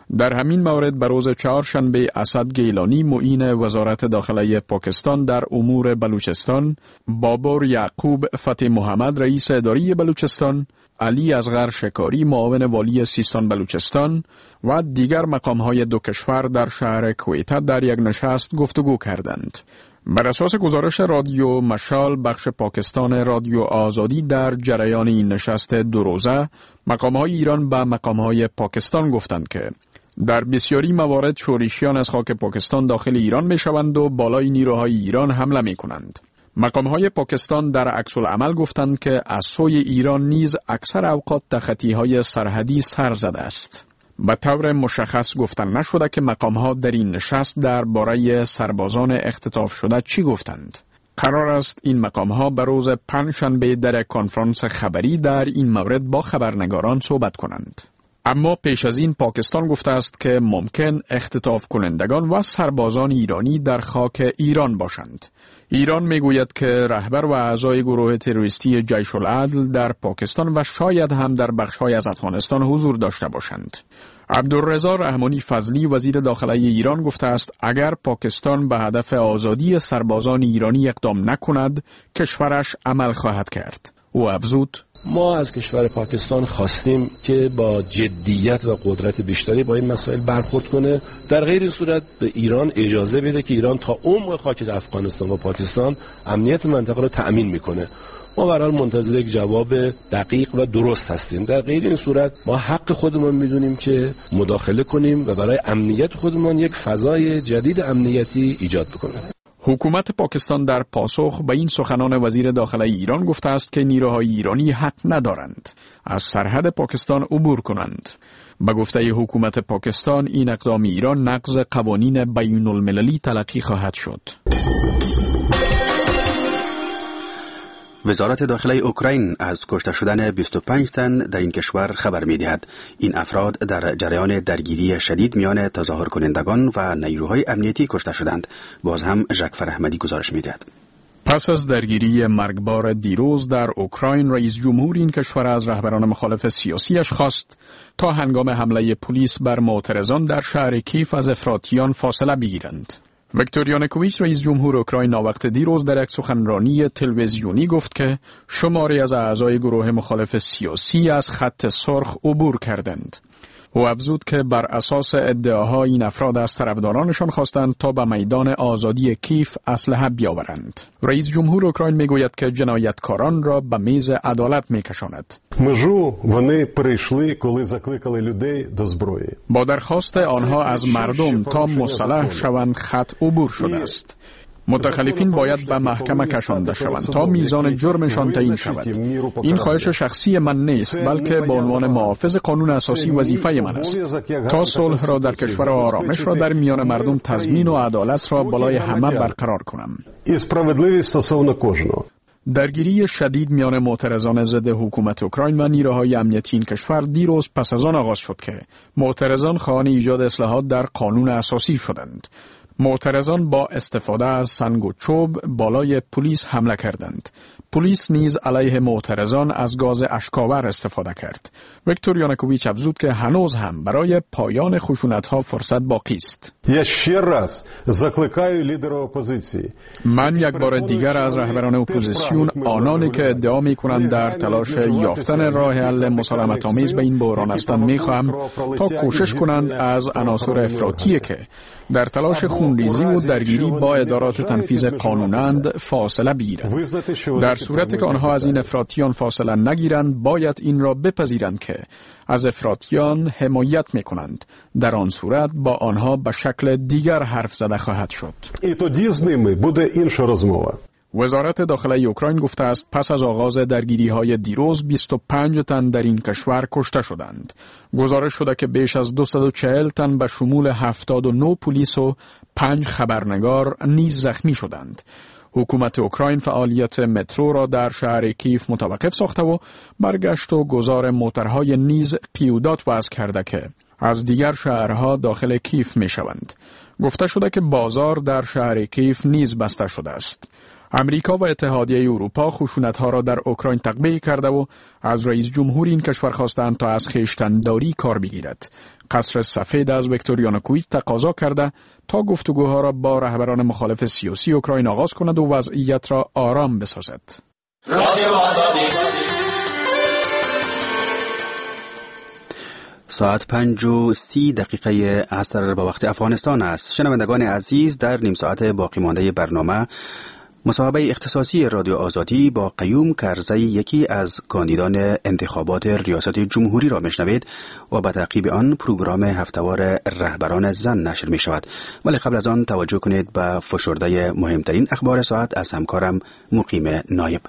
در همین مورد به روز چهارشنبه اسد گیلانی معین وزارت داخلی پاکستان در امور بلوچستان، بابر یعقوب فتح محمد رئیس اداری بلوچستان، علی اصغر شکاری معاون والی سیستان بلوچستان و دیگر مقام‌های دو کشور در شهر کویته در یک نشست گفتگو کردند. بر اساس گزارش رادیو مشال بخش پاکستان رادیو آزادی، در جریان این نشست دو روزه مقام‌های ایران به مقام‌های پاکستان گفتند که در بسیاری موارد شورشیان از خاک پاکستان داخل ایران می‌شوند و بالای نیروهای ایران حمله می‌کنند. مقام‌های پاکستان در عکس‌العمل گفتند که از سوی ایران نیز اکثر اوقات تخطی‌های سرحدی سر زده است. به طور مشخص گفتن نشده که مقام‌ها در این نشست درباره سربازان اختطاف شده چی گفتند. قرار است این مقام‌ها به روز پنجشنبه در کنفرانس خبری در این مورد با خبرنگاران صحبت کنند. اما پیش از این پاکستان گفته است که ممکن اختطاف کنندگان و سربازان ایرانی در خاک ایران باشند. ایران میگوید که رهبر و اعضای گروه تروریستی جیش العدل در پاکستان و شاید هم در بخش‌های از افغانستان حضور داشته باشند. عبدالرضا رحمانی فضلی وزیر داخلی ایران گفته است اگر پاکستان به هدف آزادی سربازان ایرانی اقدام نکند، کشورش عمل خواهد کرد. او افزود: ما از کشور پاکستان خواستیم که با جدیت و قدرت بیشتری با این مسائل برخورد کنه. در غیر این صورت به ایران اجازه بده که ایران تا عمق خاک افغانستان و پاکستان امنیت منطقه رو تأمین میکنه. ما به هر حال منتظر یک جواب دقیق و درست هستیم. در غیر این صورت ما حق خودمون میدونیم که مداخله کنیم و برای امنیت خودمون یک فضای جدید امنیتی ایجاد بکنیم. حکومت پاکستان در پاسخ به این سخنان وزیر داخلی ایران گفته است که نیروهای ایرانی حق ندارند از سرحد پاکستان عبور کنند. به گفته حکومت پاکستان این اقدام ایران نقض قوانین بین المللی تلقی خواهد شد. وزارت داخلی اوکراین از کشته شدن 25 تن در این کشور خبر می‌دهد. این افراد در جریان درگیری شدید میان تظاهر کنندگان و نیروهای امنیتی کشته شدند. باز هم ژکفر احمدی گزارش می‌دهد. پس از درگیری مرگبار دیروز در اوکراین، رئیس جمهور این کشور از رهبران مخالف سیاسیش خواست تا هنگام حمله پلیس بر معترضان در شهر کیف از افراطیان فاصله بگیرند. ویکتور یانوکوویچ رئیس جمهور اوکراین ناوقت دیروز در یک سخنرانی تلویزیونی گفت که شماری از اعضای گروه مخالف سیاسی از خط سرخ عبور کردند. او افزود که بر اساس ادعاها این افراد از طرفدارانشان خواستند تا به میدان آزادی کیف اسلحه بیاورند. رئیس جمهور اوکراین میگوید که جنایتکاران را به میز عدالت میکشاند. با درخواست آنها از مردم تا مسلح شوند خط عبور شده است. متخلفین باید به محکمه کشانده شوند تا میزان جرمشان تعیین شود. این خواهش شخصی من نیست، بلکه به عنوان محافظ قانون اساسی وظیفه من است تا صلح را در کشور و آرامش را در میان مردم تضمین و عدالت را بالای همه برقرار کنم. درگیری شدید میان معترضان ضد حکومت اوکراین و نیروهای امنیتی این کشور دیروز پس از آن آغاز شد که معترضان خواهان ایجاد اصلاحات در قانون اساسی شدند. معترضان با استفاده از سنگ و چوب بالای پلیس حمله کردند. پلیس نیز علیه معترضان از گاز اشک‌آور استفاده کرد. ویکتور یانوکوویچ افزود که هنوز هم برای پایان خشونت‌ها فرصت باقی است. من یک بار دیگر از رهبران اپوزیسیون، آنانی که ادعا می‌کنند در تلاش یافتن راه حل مسالمت‌آمیز به این بحران هستند، می‌خواهم تا کوشش کنند از عناصر افراطی که در تلاش خونریزی و درگیری با ادارات تنفیذ قانونند فاصله بگیرند. در صورتی که آنها از این افراطیان فاصله نگیرند، باید این را بپذیرند که از افراطیان حمایت می‌کنند. در آن صورت با آنها به شکل دیگر حرف زده خواهد شد. وزارت داخلی اوکراین گفته است پس از آغاز درگیری‌های دیروز 25 تن در این کشور کشته شدند. گزارش شده که بیش از 240 تن به شمول 79 پلیس و 5 خبرنگار نیز زخمی شدند. حکومت اوکراین فعالیت مترو را در شهر کیف متوقف ساخته و برگشت و گذار موترهای نیز قیودات وضع کرده که از دیگر شهرها داخل کیف می شوند. گفته شده که بازار در شهر کیف نیز بسته شده است. امریکا و اتحادیه اروپا خشونت‌ها را در اوکراین تقبیح کرده و از رئیس جمهور این کشور خواستند تا از خویشتن‌داری کار بگیرد. قصر سفید از ویکتور یانوکوویچ تقاضا کرده تا گفتگوها را با رهبران مخالف سیاسی اوکراین آغاز کند و وضعیت را آرام بسازد. رادیو آزادی. ساعت 5:30 عصر با وقت افغانستان است. شنوندگان عزیز، در نیم ساعت باقی مانده برنامه مصاحبه اختصاصی رادیو آزادی با قیوم کرزی، یکی از کاندیدان انتخابات ریاست جمهوری را میشنوید و به تعقیب آن پروگرام هفته‌وار رهبران زن نشر می شود. ولی قبل از آن توجه کنید به فشرده مهمترین اخبار ساعت از همکارم مقیم نایب.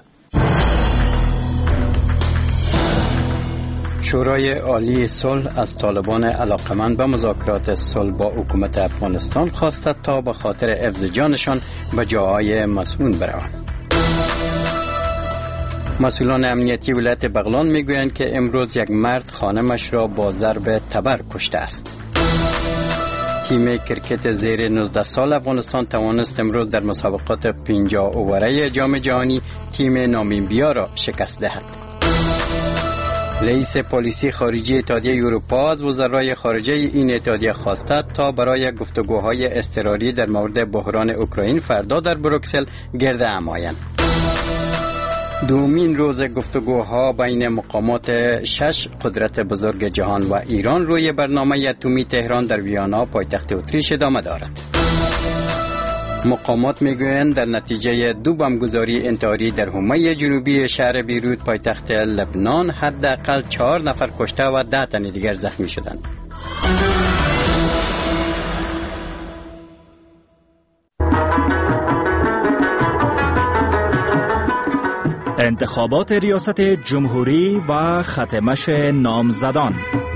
شورای عالی صلح از طالبان علاقمند به مذاکرات صلح با حکومت افغانستان خواست تا به خاطر حفظ جانشان به جاهای مسئول بروند. مسئولان امنیتی ولایت بغلان میگویند که امروز یک مرد خانمش را با ضرب تبر کشته است. تیم کرکت زیر 19 سال افغانستان توانست امروز در مسابقات 50 اووره جام جهانی تیم نامیبیا را شکست دهد. رئیس پلیسی خارجی اتحادیه اروپا از وزرای خارجه این اتحادیه خواسته تا برای گفتگوهای اضطراری در مورد بحران اوکراین فردا در بروکسل گرد هم آیند. دومین روز گفتگوها بین مقامات 6 قدرت بزرگ جهان و ایران روی برنامه اتمی تهران در ویانا پایتخت اتریش ادامه دارد. مقامات میگویند در نتیجه 2 بمبگذاری انتحاری در حومه جنوبی شهر بیروت پایتخت لبنان حداقل 4 نفر کشته و 10 تن دیگر زخمی شدند. انتخابات ریاست جمهوری و ختمش نامزدان.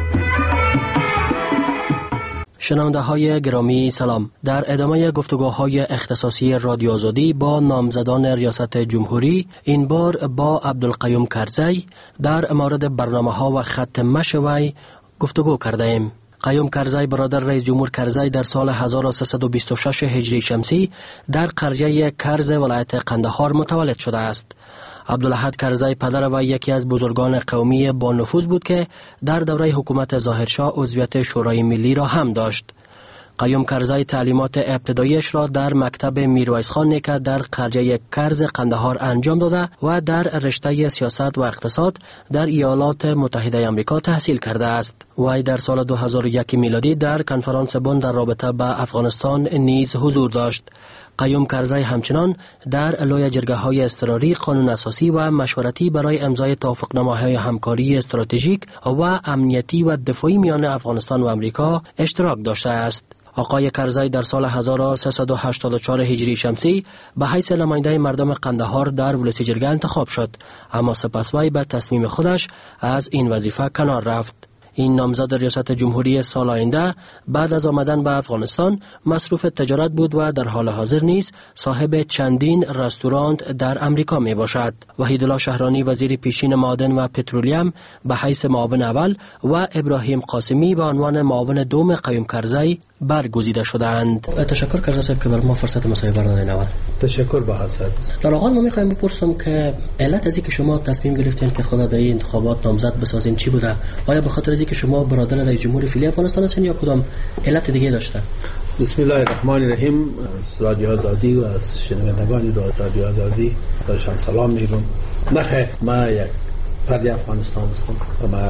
شنونده های گرامی سلام. در ادامه گفتگوهای اختصاصی رادیو آزادی با نامزدان ریاست جمهوری، این بار با عبدالقیوم کرزی در مورد برنامه ها و ختمش وی گفتگو کرده ایم. قیوم کرزی برادر رئیس جمهور کرزی در سال 1326 هجری شمسی در قریه کرز ولایت قندهار متولد شده است. عبدالاحد کرزی پدر و یکی از بزرگان قومی با نفوذ بود که در دوره حکومت ظاهرشاه عضویت شورای ملی را هم داشت. قیوم کرزی تعلیمات ابتداییش را در مکتب میرویس خان نیکه در قریه کرز قندهار انجام داده و در رشته سیاست و اقتصاد در ایالات متحده آمریکا تحصیل کرده است. وی در سال 2001 میلادی در کنفرانس بن در رابطه با افغانستان نیز حضور داشت. قیوم کرزی همچنان در لوی جرگه های اضطراری قانون اساسی و مشورتی برای امضای توافقنامه‌های همکاری استراتژیک و امنیتی و دفاعی میان افغانستان و امریکا اشتراک داشته است. آقای کرزی در سال 1384 هجری شمسی به حیث نماینده مردم قندهار در ولسی جرگه انتخاب شد، اما سپس وی به تصمیم خودش از این وظیفه کنار رفت. این نامزد ریاست جمهوری سال آینده بعد از آمدن به افغانستان مصروف تجارت بود و در حال حاضر نیز صاحب چندین رستوران در امریکا می باشد. وحیدالله شهرانی وزیر پیشین معادن و پترولیم به حیث معاون اول و ابراهیم قاسمی به عنوان معاون دوم قیوم کرزی برگزیده شدند. تشکر کرده صاحب که بر ما فرصت مصاحبه را دادین. اول تشکر به حضرت. در آغاز ما می‌خوایم بپرسم که علت از اینکه شما تصمیم گرفتین که خود در این انتخابات نامزد بسازین چی بوده؟ آیا به خاطر اینکه شما برادر رئیس جمهور فعلی افغانستان هستین یا کدام علت دیگه داشته؟ بسم الله الرحمن الرحیم. رادیو آزادی و از شنوندگان رادیو آزادی برشان سلام میگم. نخیر، ما یک فرد افغانستان هستم و ما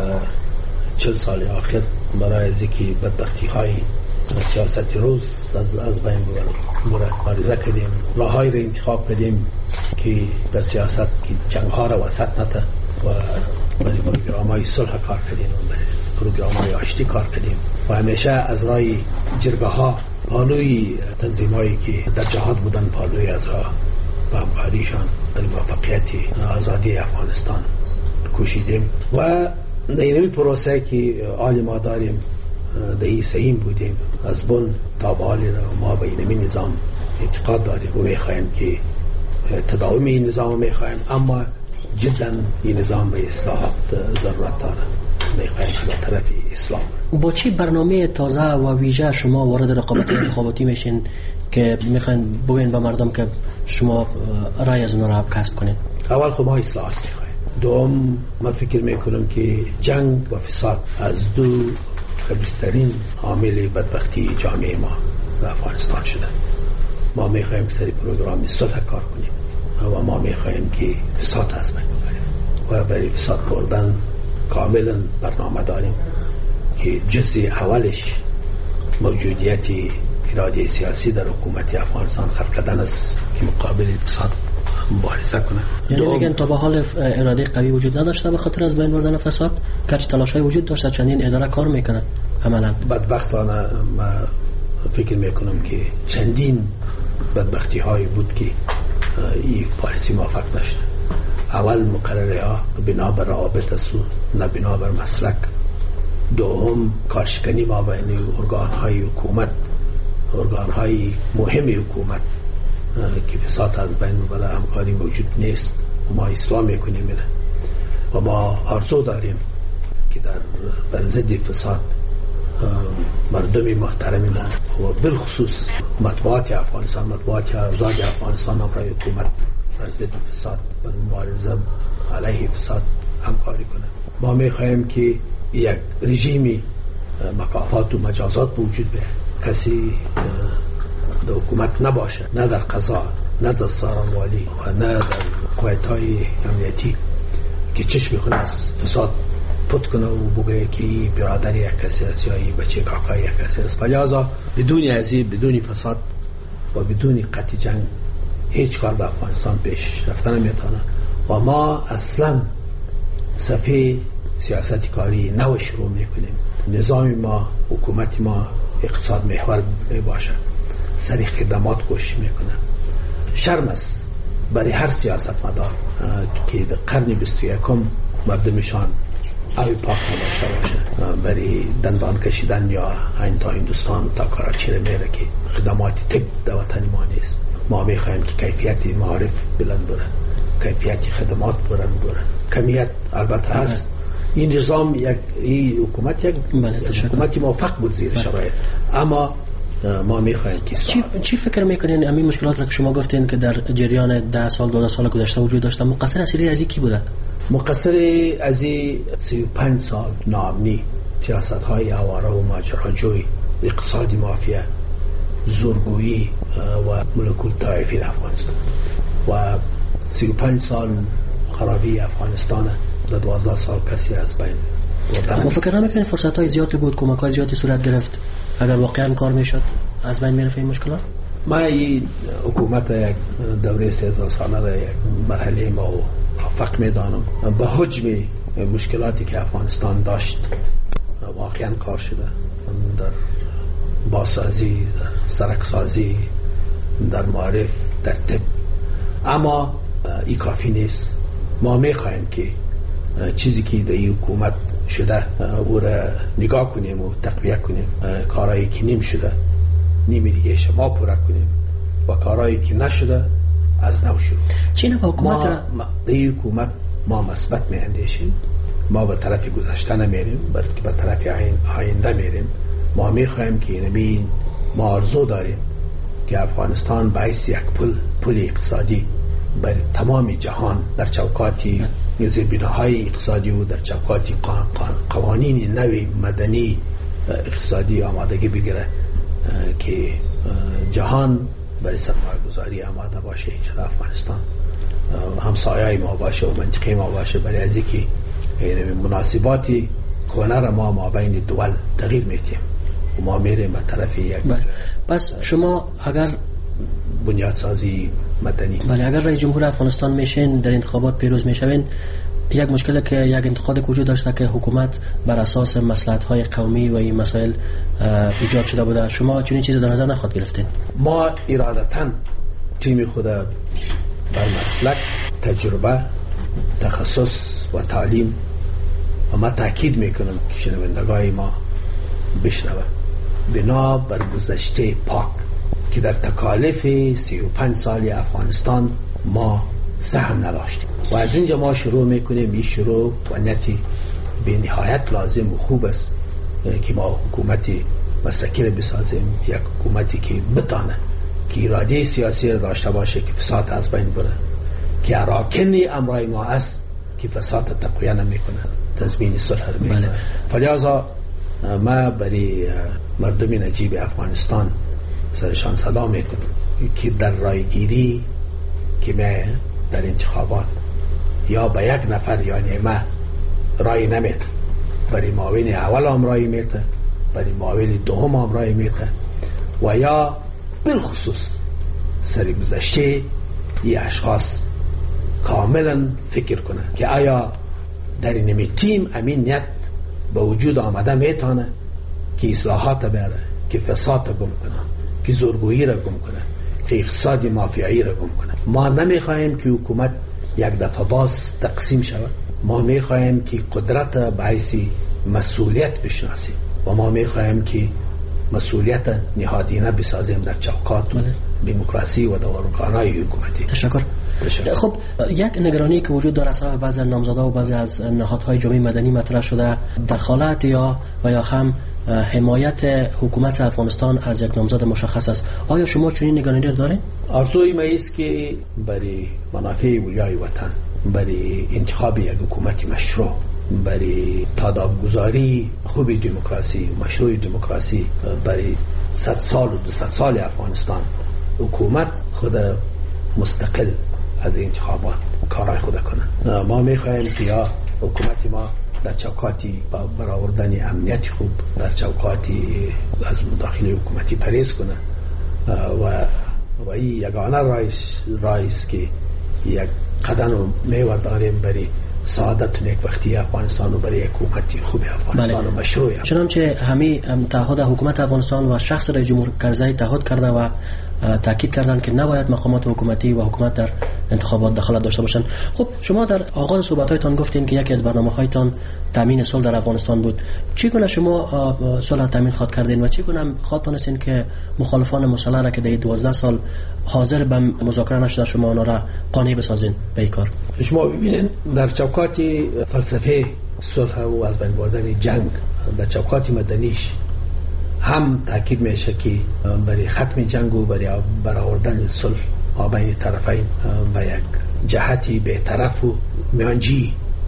40 سال آخر برای اینکه بدبختی‌های سیاستی روز از بین مبارزه کردیم، راه‌هایی را انتخاب کردیم که در سیاست که جنگ‌ها را وسط نده و برای پروگرام‌های صلح کار کردیم و برای پروگرام‌های آشتی کار کردیم و همیشه از راه جرگه‌ها پالوی تنظیم‌هایی که در جهاد بودن پالوی از راه و همکاریشان برای موفقیت آزادی افغانستان کوشیدیم و در این پروسه که آل ما داریم دهی سهیم بودیم از بن تا به حالی را ما به این نظام اعتقاد داریم و میخواهیم که تداوم این نظام میخواهیم، اما جدا این نظام به اصلاحات ضرورت داره. میخواهیم که به طرف اسلام. با چی برنامه تازه و ویژه شما وارد رقابت انتخاباتی میشین که میخواین بگوین به مردم که شما رای از اونها را کسب کنید؟ اول خب ما اصلاحات میخواهیم. دوم ما فکر میکنم که جنگ و فساد از دو خبیث‌ترین عامل بدبختی جامعه ما در افغانستان شده. ما میخواهیم سری پروگرام صلح کار کنیم و ما میخواهیم که فساد از بین ببریم و برای فساد بردن کاملا برنامه داریم که جزء اولش موجودیت اراده سیاسی در حکومت افغانستان خلق کردن است که مقابل فساد مبارزه کنه. یعنی میگن تا به حال اراده قوی وجود نداشته به خاطر از بین بردن فساد، گرچه تلاش‌های وجود داشته چندین اداره کار میکنه عملاً. بدبختانه ما فکر میکنم که چندین بدبختی هایی بود که این پالیسی موفق نشد. اول مقرره ها بنا بر روابط است نه بنا بر مسلک. دوم کارشکنی ما بین ارگان های حکومت، ارگان های مهم حکومت که فساد از بین میبره، همکاری موجود نیست و ما اصلاح میکنیم میره و ما آرزو داریم که در ضد فساد مردم محترم ما و بالخصوص مطبوعات افغانستان، مطبوعات آزاد افغانستان برای حکومت در ضد فساد و مبارزه علیه فساد همکاری کنه. ما میخواهیم که یک رژیم مکافات و مجازات وجود به کسی در حکومت نباشه، نه در قضا، نه در سارنوالی و نه در قوایت‌های امنیتی که چشم خود از فساد پت کنه و بگه که برادر یک کسی است یا بچه کاکای یک کسی است. فلذا بدون ازی، بدون فساد و بدون قطع جنگ هیچ کار به افغانستان پیش رفتن نمیتونه و ما اصلا صفحه سیاست کاری نو شروع میکنیم. نظام ما، حکومت ما اقتصاد محور باشه، سری خدمات کوشش میکنه. شرم است برای هر سیاست مدار که در قرن 21 مردمشان آبی پاک نداشته باشه برای دندان کشیدن یا این تا هندوستان تا کراچی میره که خدمات طب در وطن ما نیست. ما میخوایم که کیفیت معارف بلند بره، کیفیت خدمات بلند بره. کمیت البته هست. این نظام این حکومت یک حکومتی موفق بود زیر شرایط، اما ما میخواهیم که چی فکر میکنین همین مشکلات را که شما گفتین که در جریان 10 سال 12 سال گذشته وجود داشته، مقصر اصلی از کی بوده؟ مقصر از 35 سال ناامنی، سیاست های آواره و ماجراجوی، اقتصادی مافیا، زورگویی و ملکوت طائفی در افغانستان و 35 سال خرابی افغانستان در 12 سال کسی از بین بردن. ما فکر نمیکنین فرصت های زیادی بود، کمک های زیادی صورت گرفت، اگر واقعا کار میشد از بین میرفت این مشکلات؟ ما این حکومت یک دوره 13 ساله را یک مرحله ما موفق میدانم. با حجم مشکلاتی که افغانستان داشت واقعا کار شده، در بازسازی، در سرکسازی، در معارف، در طب، اما این کافی نیست. ما میخواهیم که چیزی که در این حکومت شده او را نگاه کنیم و تقویه کنیم. کارهایی که نیم شده نیمیریش ما پورا کنیم و کارهایی که نشده از نو شروع. چین با حکومت را در این حکومت ما مثبت می اندیشیم. ما به طرف گذشته نمیریم بلکه به طرف آینده میریم. ما میخواهیم که نمین ما آرزو داریم که افغانستان باعث یک پل اقتصادی بر تمام جهان در چوکاتی زیربناهای اقتصادی و در چوکاتی قوانین نوی مدنی اقتصادی آمادگی بگیره که جهان برای سرمایه گذاری آماده باشه. اینجا در افغانستان همسایه ما باشه و منطقه ما باشه برای از اینکه مناسباتی کنار ما بین دول تغییر میتیم و ما میریم به طرف یک. پس شما اگر بنیادسازی مدنی اگر رئیس جمهور افغانستان میشین، در انتخابات پیروز میشوین، یک مشکل که یک انتقاد وجود داشته که حکومت بر اساس مصلحت‌های قومی و این مسائل ایجاد شده بوده، شما چنین چیزی در نظر نخواهید گرفتین؟ ما ارادتاً تیم خود بر مسلک، تجربه، تخصص و تعلیم و ما تاکید میکنم که شنوندگان ما بشنوه بنا بر گذشته پاک که در تکالیف 35 سالی افغانستان ما سهم نداشتیم و از اینجا ما شروع میکنیم. این شروع و نیتی به نهایت لازم و خوب است که ما حکومتی مسلکی را بسازیم، یک حکومتی که بتانه که اراده سیاسی را داشته باشه که فساد از بین بره، که اراکنی امرای ما است که فساد تقویه نمیکنه، تضمین صلح رو میکنه. فلذا ما برای مردم نجیب افغانستان سرشان صدا میکنم که در رایگیری که ما در انتخابات یا به یک نفر یعنی ما رای نمیده، برای معاون اول هم رای میده، برای معاون دوم هم رای میده و یا بالخصوص سرگذشته ای اشخاص کاملا فکر کنه که آیا در این تیم امنیت به وجود آمده میتونه که اصلاحات بیاره، که فساد گم کنه، که زورگویی را گم کنه، که اقتصاد مافیایی را گم کنه. ما نمیخواهیم که حکومت یک دفعه باز تقسیم شود. ما میخواهیم که قدرت باعث مسئولیت بشناسیم و ما میخواهیم که مسئولیت نهادینه بسازیم در چوکات دموکراسی و در ارگان‌های حکومتی. تشکر. خب یک نگرانی که وجود داره از طرف بعضی از نامزدها و بعضی از نهادهای جامعه مدنی مطرح شده، دخالت یا هم حمایت حکومت افغانستان از یک نامزد مشخص است. آیا شما چنین نگرانی را دارین؟ آرزوی ما است که برای منافع اولیای وطن، برای انتخاب یک حکومت مشروع، برای تادابگذاری خوب دموکراسی، مشروع دموکراسی، برای 100 سال و 200 سال افغانستان، حکومت خود مستقل از انتخابات کارهای خود کنه. ما میخواهیم که یا حکومت ما در چوکاتی برآوردن امنیت خوب، در چوکاتی از مداخله حکومتی پرهیز کنه و این یگانه رایست که یک قدم میوه داریم برای سعادت و نیکبختی افغانستان و برای حکومتی خوب افغانستان و مشروع. چنانچه همین تعهد حکومت افغانستان و شخص رئیس جمهور کرزی تعهد کرده و تاکید کردند که نباید مقامات حکومتی و حکومت در انتخابات دخالت داشته باشند. خب شما در آغاز صحبت‌هایتان گفتین که یکی از برنامه‌هایتان تامین صلح در افغانستان بود. چگونه شما صلح تامین خواد کردین و چگونه خواد دانستین که مخالفان مسلح را که در 12 سال حاضر به مذاکره نشده شما آنها را قانع بسازین به این کار؟ شما ببینید در چوکات فلسفه صلح و از بین بردن جنگ، در چوکات مدنیش هم تاکید میشه که برای ختم جنگ و برای برآوردن صلح بین طرفین و یک جهتی بی‌طرف و میانجی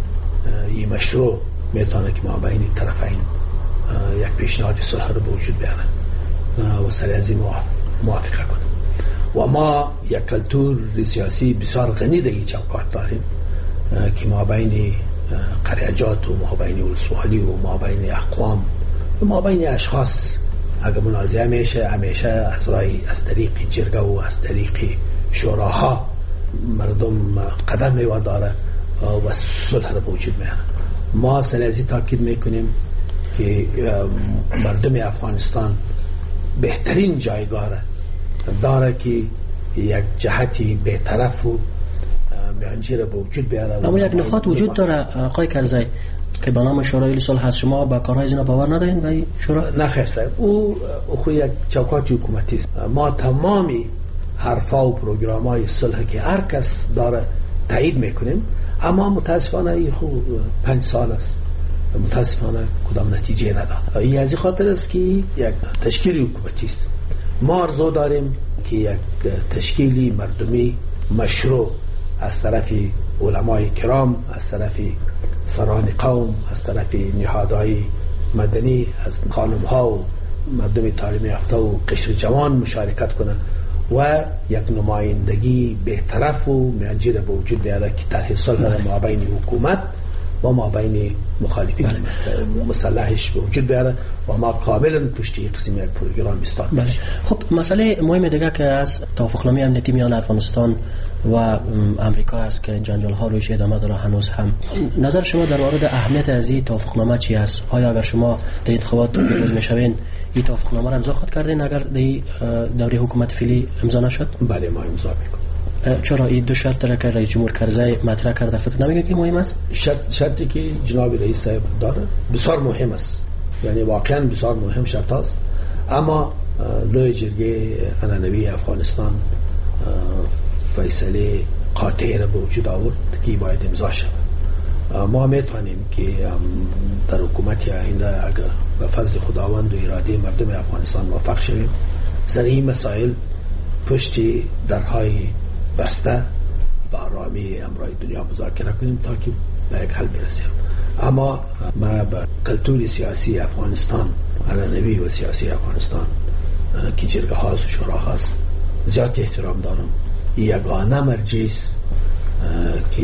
این مشروع میتونه که ما بین طرفین یک پیشنهاد صلح رو به وجود بیاره و سر از این موافقه کنه. و ما یک کلتور سیاسی بسیار غنی در این چوکات داریم که ما بین قریجات و ما بین ولسوالی و ما بین اقوام و ما بین اشخاص اگر منازعه میشه همیشه از طریق جرگه و از طریق شوراها مردم قدم میوه داره و صلح رو به وجود میاره. ما سرازی تاکید میکنیم که مردم افغانستان بهترین جایگاه داره که یک جهتی بی‌طرف و میانجی رو به وجود بیاره. اما یک نکات وجود داره آقای کرزی که به نام شورای صلح هست. شما با کارهای اینا باور ندارین و شورا؟ نه خیر صاحب، او خود یک چوکات حکومتی است. ما تمامی حرفا و پروگرام‌های صلح که هر کس داره تایید میکنیم، اما متاسفانه این خود 5 سال است متاسفانه کدام نتیجه نداد. این از این خاطر است که یک تشکیل حکومتی است. ما آرزو داریم که یک تشکیلی مردمی مشروع از طرف علمای کرام، از طرف سران قوم، از طرف نهادهای مدنی، از خانم‌ها و مردم تعلیم یافته و قشر جوان مشارکت کنند و یک نمایندگی بی‌طرف و میانجی را به وجود بیاره که طرح صلح ما بین حکومت و ما بین مخالفین مسلحش به وجود بیاره و ما کاملا پشت یک قسم یک پروگرام ایستاد. خب مسئله مهم دیگه که از توافقنامه امنیتی میان افغانستان و امریکا است که جنجال ها رویش ادامه داره هنوز هم. نظر شما در مورد اهمیت از این توافقنامه چی است؟ آیا اگر شما در انتخابات پیروز میشوین این توافقنامه را امضا خواهید کردین اگر در دوره حکومت فعلی امضا نشد؟ بله ما امضا میکنیم. چرا این دو شرط را که رئیس جمهور کرزی مطرح کرده فکر نمیگه که مهم است؟ شرطی که جناب رئیس صاحب داره بسیار مهم است، یعنی واقعا بسیار مهم شرط است، اما لوی جرگه عنعنوی افغانستان فیصله قاطع را به وجود آورد که باید امضا شود. ما میتونیم که در حکومت آینده اگر به فضل خداوند و اراده مردم افغانستان موفق شویم سر این مسائل پشت درهای بسته با آرامی امرای دنیا مذاکره کنیم تا که به یک حل برسیم. اما ما به کلتور سیاسی افغانستان، علنوی و سیاسی افغانستان که جرگه هاست و شورا هاست زیاد احترام دارم. یگانه مرجع است که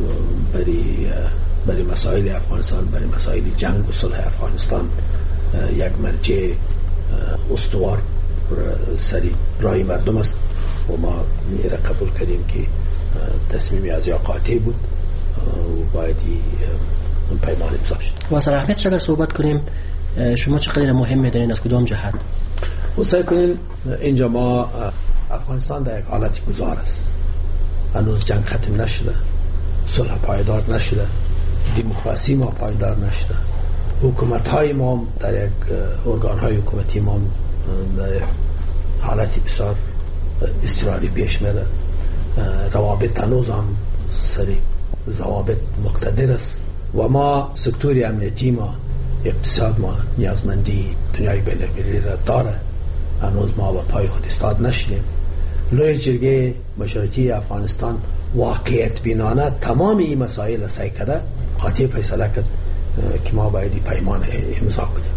برای مسائل افغانستان، برای مسائل جنگ و صلح افغانستان یک مرجع استوار سری رای مردم است و ما میره قبول کردیم که تصمیمی از یا قاطع بود و باید پیمان امضا شد. و سر احمد اگر صحبت کنیم، شما چقدر مهم می‌دانید از کدام جهت؟ و سعی کنیم اینجا ما افغانستان در یک حالت گذار است. هنوز جنگ ختم نشده، صلح پایدار نشده، دموکراسی ما پایدار نشده، حکومت های ما در یک ارگان های حکومتی ما در حالتی بسیار اضطراری پیش میره. روابط هنوز هم سری ضوابط مقتدر است و ما سکتور امنیتی ما، اقتصاد ما نیازمندی دنیای بین‌المللی را داره. هنوز ما با پای خود ایستاد نشدیم. لوی جرگه مشورتی افغانستان واقعیت بینانه تمام این مسائل سعی کرده قاطع فیصله کرد که ما باید پیمان امضا کنیم.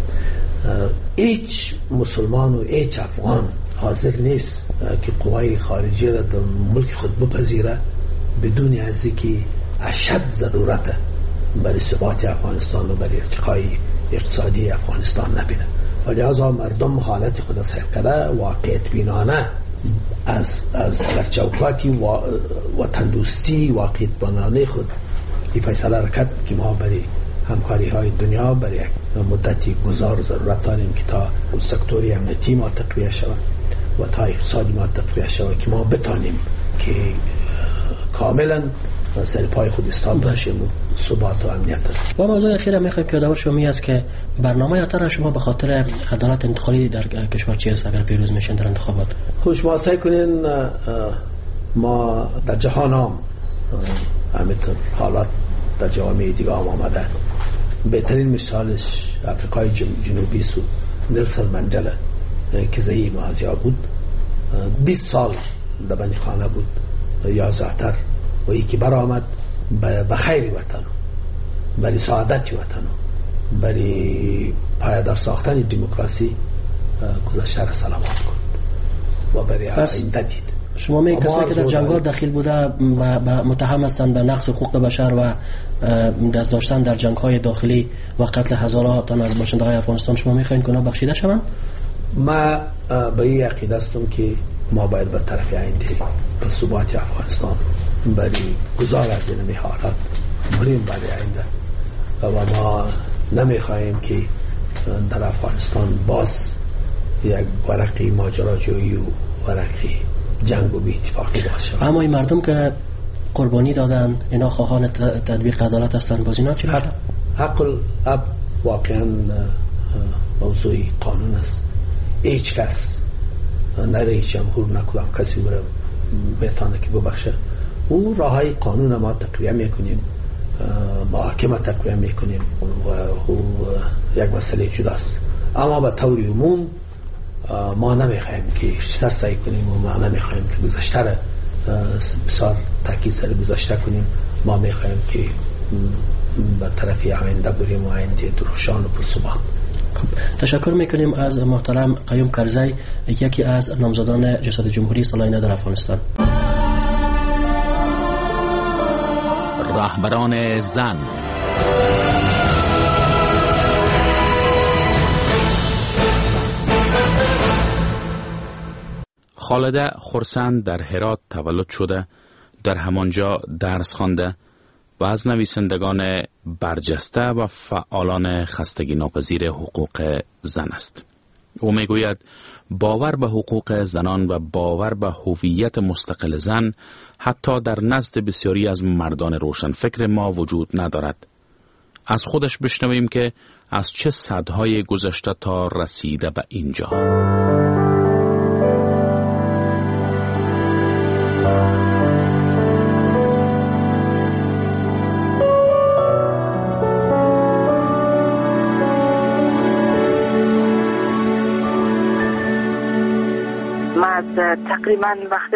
هیچ مسلمان و هیچ افغان حاضر نیست که قوای خارجی را در ملک خود بپذیره بدون از اینکه اشد ضرورت برای ثبات افغانستان و برای ارتقای اقتصادی افغانستان نبینه. و لذا مردم حالت خود سیر کرده واقعیت بینانه از در چوکاتی وطن دوستی واقعیت بینانه خود این فیصله را کرد که ما برای همکاری های دنیا برای یک مدتی گذار ضرورت داریم که تا سکتوری امنیتی ما تقویه شود و تا اقتصادی ما تقویه شود که ما بتانیم که کاملا سر پای خود ایستاد باشیم و ثبات و امنیت است. و موضوع اخیر میخوایم که یادآور شما است که برنامه اتر شما به خاطر عدالت انتخابی در کشور چی است اگر پیروز میشین در انتخابات؟ خوش ما سعی کنین ما در جهان هم همینطور حالات در جوامع دیگه هم آمده. بهترین مثالش افریقای جنوبی سو نلسن منډلا که زعیم آسیا بود، 20 سال در بندی خانه بود یا زیادتر و یکی برآمد به خیر وطن، برای سعادت وطن، برای پایدار ساختن دموکراسی گذشته را سلامت کرد و برای آینده دید. شما می کسایی که در جنگال داخل بوده و متهم هستند به نقض حقوق بشر و دست داشتن در جنگ‌های داخلی و قتل هزاران تن از باشنده‌های افغانستان، شما می‌خواید که اونا بخشیده شوند؟ ما به این عقیده هستم که ما باید به طرف آینده به ثبات افغانستان برای گذار از این حالات بریم برای آینده و ما نمی‌خواهیم که در افغانستان باز یک ورقی ماجراجویی و ورقی جنگ و بی اتفاقی باشه. اما این مردم که قربانی دادن اینا خواهان تطبیق عدالت هستند، باز اینا چی میشه؟ حق الاب واقعا موضوعی قانون است. هیچ کس نه رئیس جمهور نه کدام کسی او را میتونه که ببخشه. او راههای قانون ما تقویه میکنیم، محاکمه تقویه میکنیم و او یک مسئله جداست. اما به طور عموم ما نمیخوایم که سرسایی کنیم و ما نمیخوایم که گذشته را بسیار تاکید سر گذشته کنیم. ما میخوایم که به طرف آینده بریم و آینده درخشان و پرثبات. تشکر میکنیم از محترم قیوم کرزی، یکی از نامزدان ریاست جمهوری سال آینده در افغانستان. رهبران زن. خالده خرسند در هرات تولد شده، در همانجا درس خوانده و از نویسندگان برجسته و فعالان خستگی ناپذیر حقوق زن است. او میگوید باور به حقوق زنان و باور به هویت مستقل زن حتی در نزد بسیاری از مردان روشنفکر ما وجود ندارد. از خودش بشنویم که از چه صدهای گذشته تا رسیده به اینجا. از تقریبا وقت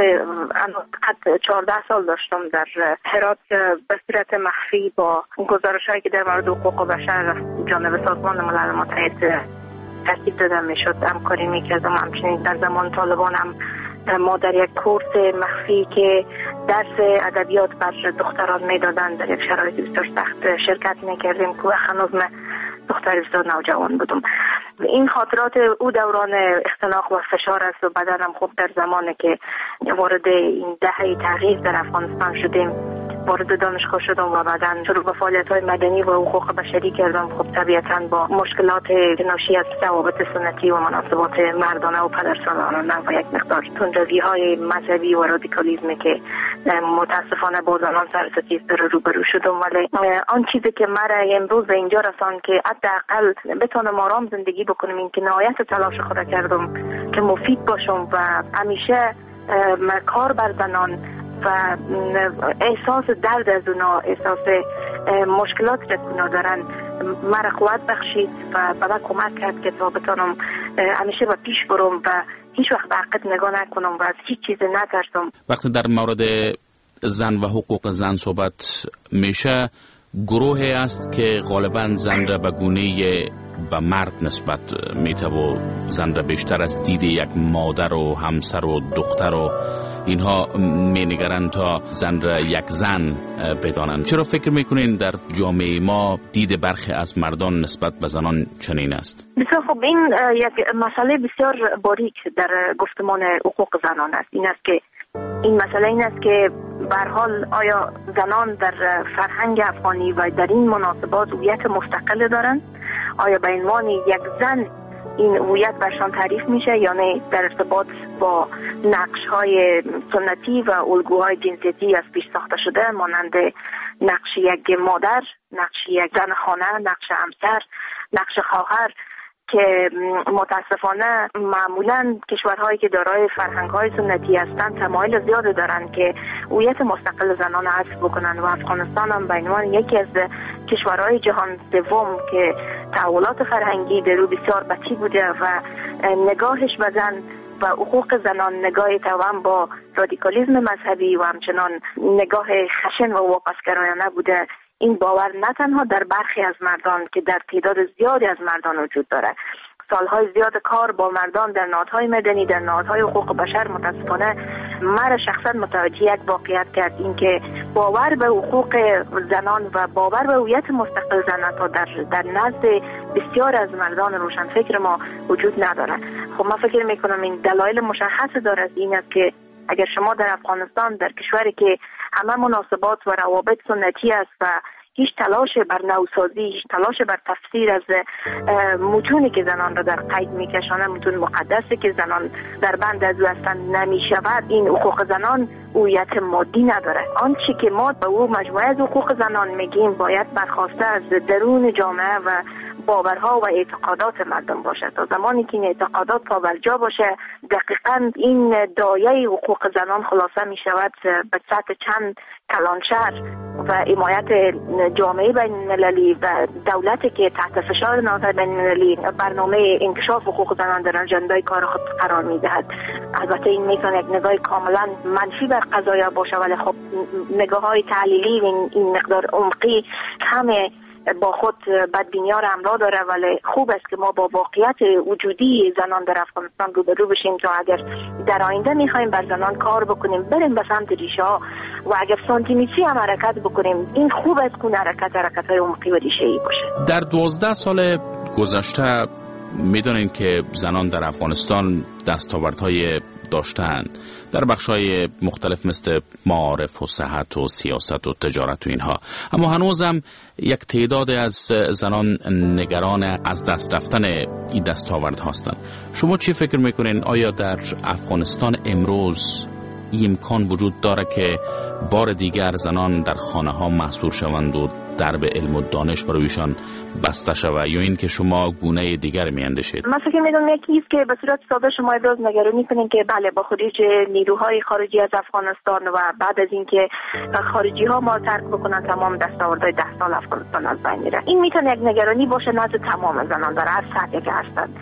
فقط 14 سال داشتم در هرات به صورت مخفی با گزارش‌هایی که در مورد حقوق بشر جانب سازمان ملل متحد ترتیب داده میشد همکاری میکردم. همچنین در زمان طالبان هم ما در یک کورس مخفی که درس ادبیات بر دختران میدادن در یک شرایط بسیار سخت شرکت میکردیم که هنوز من دختر بسیار نوجوان بودم. این خاطرات او دوران اختناق و فشار است و بدنم خوب در زمانی که وارد این دهه تغییر در افغانستان شدیم وارد دانشگاه شدم و بعداً شروع به فعالیت‌های مدنی و حقوق بشری کردم. خب طبیعتاً با مشکلات ناشی از ضوابط سنتی و مناسبات مردانه و پدرسالارانه و یک مقدار تندروی‌های مذهبی و رادیکالیسمی که متاسفانه با زنان سر ستیز روبرو شدم. ولی آن چیزی که مرا امروز به اینجا رساند که حداقل بتونم آرام زندگی بکنم این که نهایت تلاش خود کردم که مفید باشم و همیشه کار بر زنان و احساس درد از اونا، احساس مشکلات که اونا دارن مرا قوت بخشید و به من کمک کرد که تا بتونم همیشه به پیش برم و هیچ وقت به عقب نگاه نکنم و از هیچ چیز نترسم. وقتی در مورد زن و حقوق زن صحبت میشه، گروهی است که غالبا زن را به گونه به مرد نسبت میته و زن را بیشتر از دید یک مادر و همسر و دختر و اینها مینگرند تا زن را یک زن بدانند. چرا فکر میکنین در جامعه ما دید برخی از مردان نسبت به زنان چنین است؟ بسیار خوب، این یک مسئله بسیار باریک در گفتمان حقوق زنان است. این مسئله این است که به هر حال آیا زنان در فرهنگ افغانی و در این مناسبات هویت مستقل دارند؟ آیا به عنوان یک زن این هویت برشان تعریف میشه یا نه در ارتباط با نقش‌های سنتی و الگوهای جنسیتی از پیش ساخته شده مانند نقش یک مادر، نقش یک زن خانه، نقش همسر، نقش خواهر که متاسفانه معمولاً کشورهایی که دارای فرهنگ‌های سنتی هستند تمایل زیاد دارند که هویت مستقل زنان حذف بکنن و افغانستان هم به عنوان یکی از کشورهای جهان سوم که تحولات فرهنگی در او بسیار بطیء بوده و نگاهش به زن و حقوق زنان نگاه توأم با رادیکالیسم مذهبی و همچنان نگاه خشن و واپسگرایانه بوده. این باور نه تنها در برخی از مردان که در تعداد زیادی از مردان وجود دارد. سالهای زیاد کار با مردان در نهادهای مدنی، در نهادهای حقوق بشر متاسفانه مرا شخصا متوجه یک واقعیت کرد، این که باور به حقوق زنان و باور به هویت مستقل زنان در نزد بسیار از مردان روشنفکر ما وجود ندارد. خب من فکر میکنم این دلایل مشخص دارد. این است که اگر شما در افغانستان در کشوری که همه مناسبات و روابط سنتی است و هیچ تلاش بر نوسازی، هیچ تلاش بر تفسیر از متونی که زنان را در قید میکشانه، متون مقدسی که زنان در بند از او هستند نمیشود، این حقوق زنان هویت مادی نداره. آنچه که ما به او مجموعه از حقوق زنان میگیم باید برخواسته از درون جامعه و باورها و اعتقادات مردم باشد. تا زمانی که این اعتقادات پابرجا باشه دقیقاً این دایه حقوق زنان خلاصه می شود به سطح چند کلانشهر و حمایت جامعه بین المللی و دولتی که تحت فشار نهادهای بین المللی برنامه انکشاف حقوق زنان در اجندای کار خود قرار می دهد. البته این میتونه یک نگاه کاملا منفی بر قضایا باشه، ولی خب نگاه های تحلیلی این مقدار عمقی همه با خود بدبینی‌ها را همراه داره. ولی خوب است که ما با واقعیت وجودی زنان در افغانستان روبرو بشیم تا اگر در آینده می‌خوایم بر زنان کار بکنیم بریم به سمت ریشه‌ها و اگر سانتیمتری هم حرکت بکنیم این خوب است که حرکت‌های عمقی و ریشه‌ای باشه. در 12 سال گذشته می‌دونین که زنان در افغانستان دستاوردهای داشتند در بخش‌های مختلف مثل معارف و صحت و سیاست و تجارت و اینها، اما هنوزم یک تعداد از زنان نگران از دست رفتن این دستاورد هستند. شما چی فکر میکنین؟ آیا در افغانستان امروز این امکان وجود داره که بار دیگر زنان در خانه ها محصور شوند و درب علم و دانش برایشان بسته شود، یا این که شما گونه دیگر میاندیشید؟ من فکر می‌کنم یکی است که به صورت ساده شما ابراز نگرانی کنین که بله با خروج نیروهای خارجی از افغانستان و بعد از اینکه خارجی ها ما ترک بکنن تمام دستاوردهای 10 سال افغانستان از بین میره. این میتونه یک نگرانی باشه نزد تمام زنان در هر سطحی که هستند.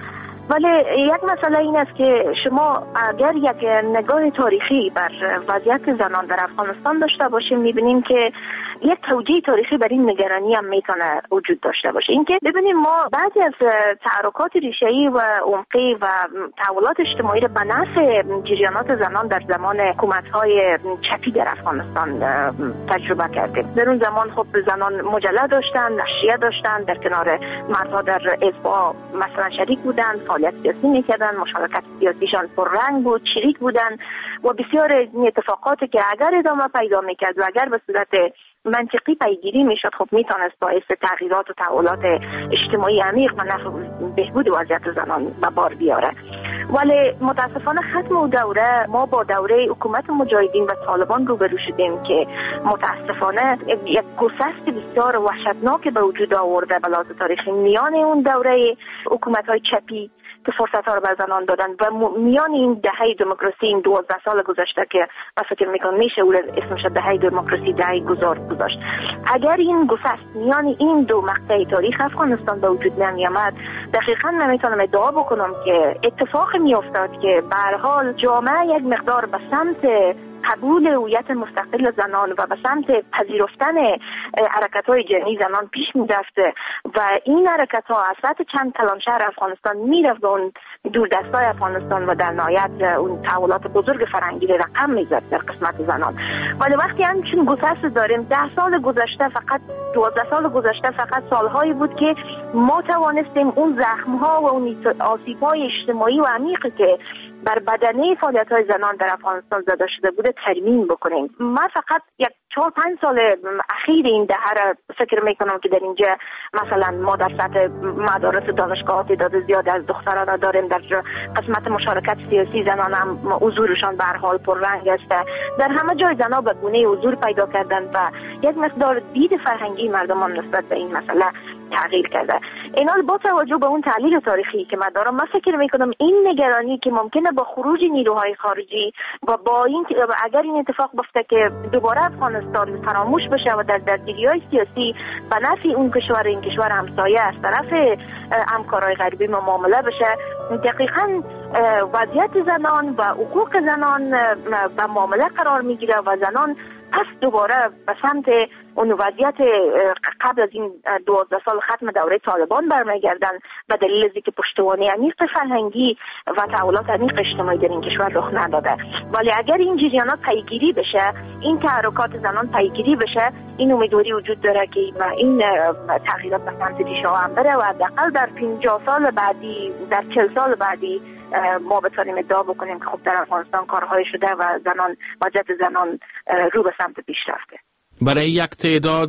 ولی یک مسئله این است که شما اگر یک نگاه تاریخی بر وضعیت زنان در افغانستان داشته باشیم میبینیم که یک توجیه تاریخی بر این نگرانی هم میتونه وجود داشته باشه. اینکه ببینیم ما بعضی از تحرکات ریشه‌ای و عمقی و تحولات اجتماعی را به نفع جریانات زنان در زمان حکومت‌های چپی در افغانستان تجربه کردیم. در اون زمان خب زنان مجله داشتن، نشریه داشتن، در کنار مردها در اتباع مثلا شریک بودن، فعالیت سیاسی میکردن، مشارکت سیاسیشان پررنگ بود، شریک بودن و بسیار اتفاقاتی که اگر ادامه پیدا میکرد و اگر به صورت منطقی پیگیری میشد خب میتونست باعث تغییرات و تحولات اجتماعی عمیق و نحو بهبود وضعیت زنان به بار بیاره. ولی متاسفانه ختم او دوره ما با دوره حکومت مجاهدین و طالبان روبرو شدیم که متاسفانه یک گسست بسیار وحشتناک به وجود آورده به لحاظ تاریخی میان اون دوره حکومت‌های چپی که فرصت‌ها رو به زنان دادن و میان این دهه دموکراسی، این 12 سال گذشته که من فکر می‌کنم میشه اون اسمش دهه دموکراسی، دهه گذاشت. اگر این گسست میان این دو مقطع تاریخ افغانستان به وجود نمی‌آمد، دقیقاً نمیتونم ادعا بکنم که اتفاقی میافتاد که به هر حال جامعه یک مقدار به سمت قبول هویت مستقل زنان و به سمت پذیرفتن حرکت‌های جمعی زنان پیش می‌رفته و این حرکت‌ها از سطح چند کلانشهر افغانستان میرفت به اون دوردست‌های افغانستان و در نهایت اون تحولات بزرگ فرهنگی رقم می‌زد در قسمت زنان. ولی وقتی همچین گسست داریم 10 سال گذشته، فقط 12 سال گذشته فقط سالهایی بود که ما توانستیم اون زخم‌ها و اون آسیب‌های اجتماعی و عمیقی که بر بدنه فعالیت‌های زنان در افغانستان زده شده بوده ترمیم بکنیم. من فقط 4-5 سال اخیر این دهه را فکر میکنم که در اینجا مثلا ما در سطح مدارس دانشگاه تعداد زیاد از دختران داریم، در قسمت مشارکت سیاسی زنان هم حضورشان به هر حال پررنگ است. در همه جای زنان به گونه حضور پیدا کردن و یک مقدار دید فرهنگی مردمان نسبت به این مسئله تغییر کرده. اینال با توجه به اون تحلیل تاریخی که من دارم، من فکر میکنم این نگرانی که ممکنه با خروج نیروهای خارجی و با این اگر این اتفاق بیفته که دوباره افغانستان فراموش بشه و در درگیری‌های سیاسی به نفع اون کشور، این کشور همسایه از طرف همکارای غربی معامله بشه، دقیقاً وضعیت زنان و حقوق زنان به معامله قرار میگیره و زنان پس دوباره به سمت اون وضعیت قبل از این 12 سال ختم دوره طالبان برمیگردن به دلیل از اینکه پشتوانه عمیق فرهنگی و تحولات عمیق اجتماعی در این کشور رخ نداده. ولی اگر این جریانات پیگیری بشه، این تحرکات زنان پیگیری بشه، این امیدواری وجود داره که این تغییرات به سمت پیش‌رو هم بره و حداقل در 50 سال بعدی، در 40 سال بعدی ما بتونیم ادعا بکنیم که خب در افغانستان کارهای شده و زنان وضعیت زنان رو به سمت پیش رفته. برای یک تعداد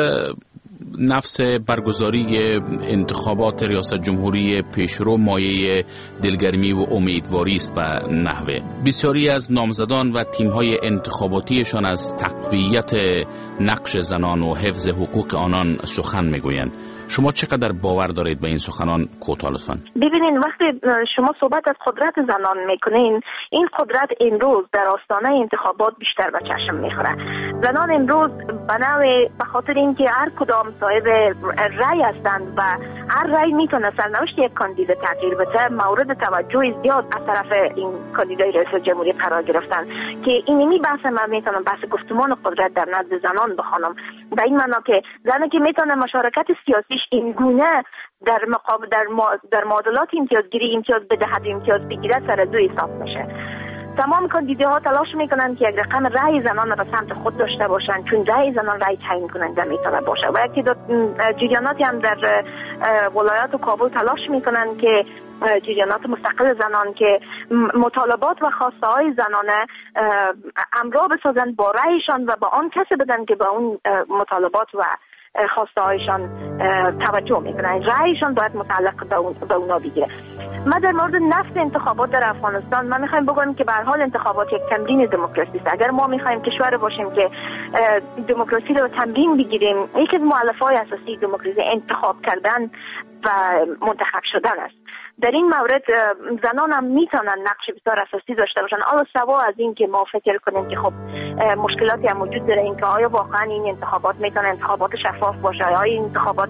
نفس برگزاری انتخابات ریاست جمهوری پیشرو مایه دلگرمی و امیدواری است به نحوه. بسیاری از نامزدان و تیم‌های انتخاباتیشان از تقویت نقش زنان و حفظ حقوق آنان سخن میگویند. شما چقدر باور دارید به این سخنان؟ کوتاه لطفاً. ببینید وقتی شما صحبت از قدرت زنان میکنین، این قدرت امروز در آستانه انتخابات بیشتر به چشم میخوره. زنان امروز به خاطر اینکه هر کدام صاحب رأی هستند و هر رأی میتونه سرنوشت یک کاندید تغییر بده، مورد توجه زیاد از طرف این کاندیدای رئیس جمهوری قرار گرفتن که اینمی بحث من میتونم بحث گفتمان قدرت در نزد زنان بخوانم، به این معنا که زنی که میتونه مشارکت سیاسیش این گونه در مقابل در معادلات امتیازگیری امتیاز بدهد، امتیاز بگیرد، سر دو حساب میشه. تمام کاندیداها تلاش میکنن که یک رقم رأی زنان را به سمت خود داشته باشند، چون رأی زنان رأی تعیین کننده میتونه باشه و یکی دو جریاناتی هم در ولایات و کابل تلاش میکنن که جریانات مستقل زنان که مطالبات و خواسته های زنانه همراه بسازن با رأیشان و با آن کسی بدن که با اون مطالبات و خواسته هایشان توجه میکنن. رأیشان باید متعلق به اونا بگیره. ما در مورد نفس انتخابات در افغانستان من میخوایم بگم که به هر حال انتخابات یک تمرین دموکراسی است. اگر ما میخوایم کشور باشیم که دموکراسی رو تمرین بگیریم، یکی از مؤلفه‌های اساسی دموکراسی انتخاب کردن و منتخب شدن است. در این مورد زنان هم میتونن نقش بسیار اساسی داشته باشن. حالا سوا از این که ما فکر کنیم که خب مشکلاتی هم وجود داره، این که آیا واقعا این انتخابات میتونه انتخابات شفاف باشه، آیا این انتخابات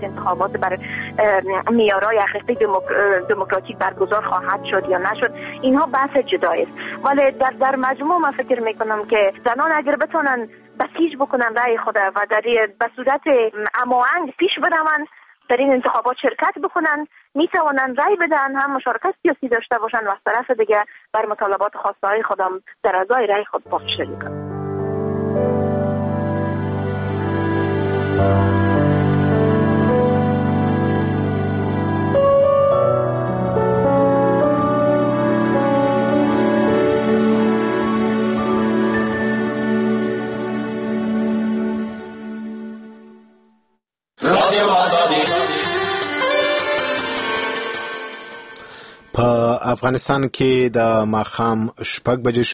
انتخابات بر معیارهای حقیقی دموکراتیک برگزار خواهد شد یا نشد، اینها بحث جدایی است. ولی در مجموع من فکر میکنم که زنان اگر بتونن بسیج بکنن رأی خود و در به صورت هماهنگ پیش بروند، در این انتخابات شرکت بکنن، میتوانند رأی بدن، هم مشارکت سیاسی داشته باشن و از طرف دیگه بر مطالبات خواسته های خودم در ازای رأی خود پافشاری کنن. په افغانستان کې د ماښام 6 بجې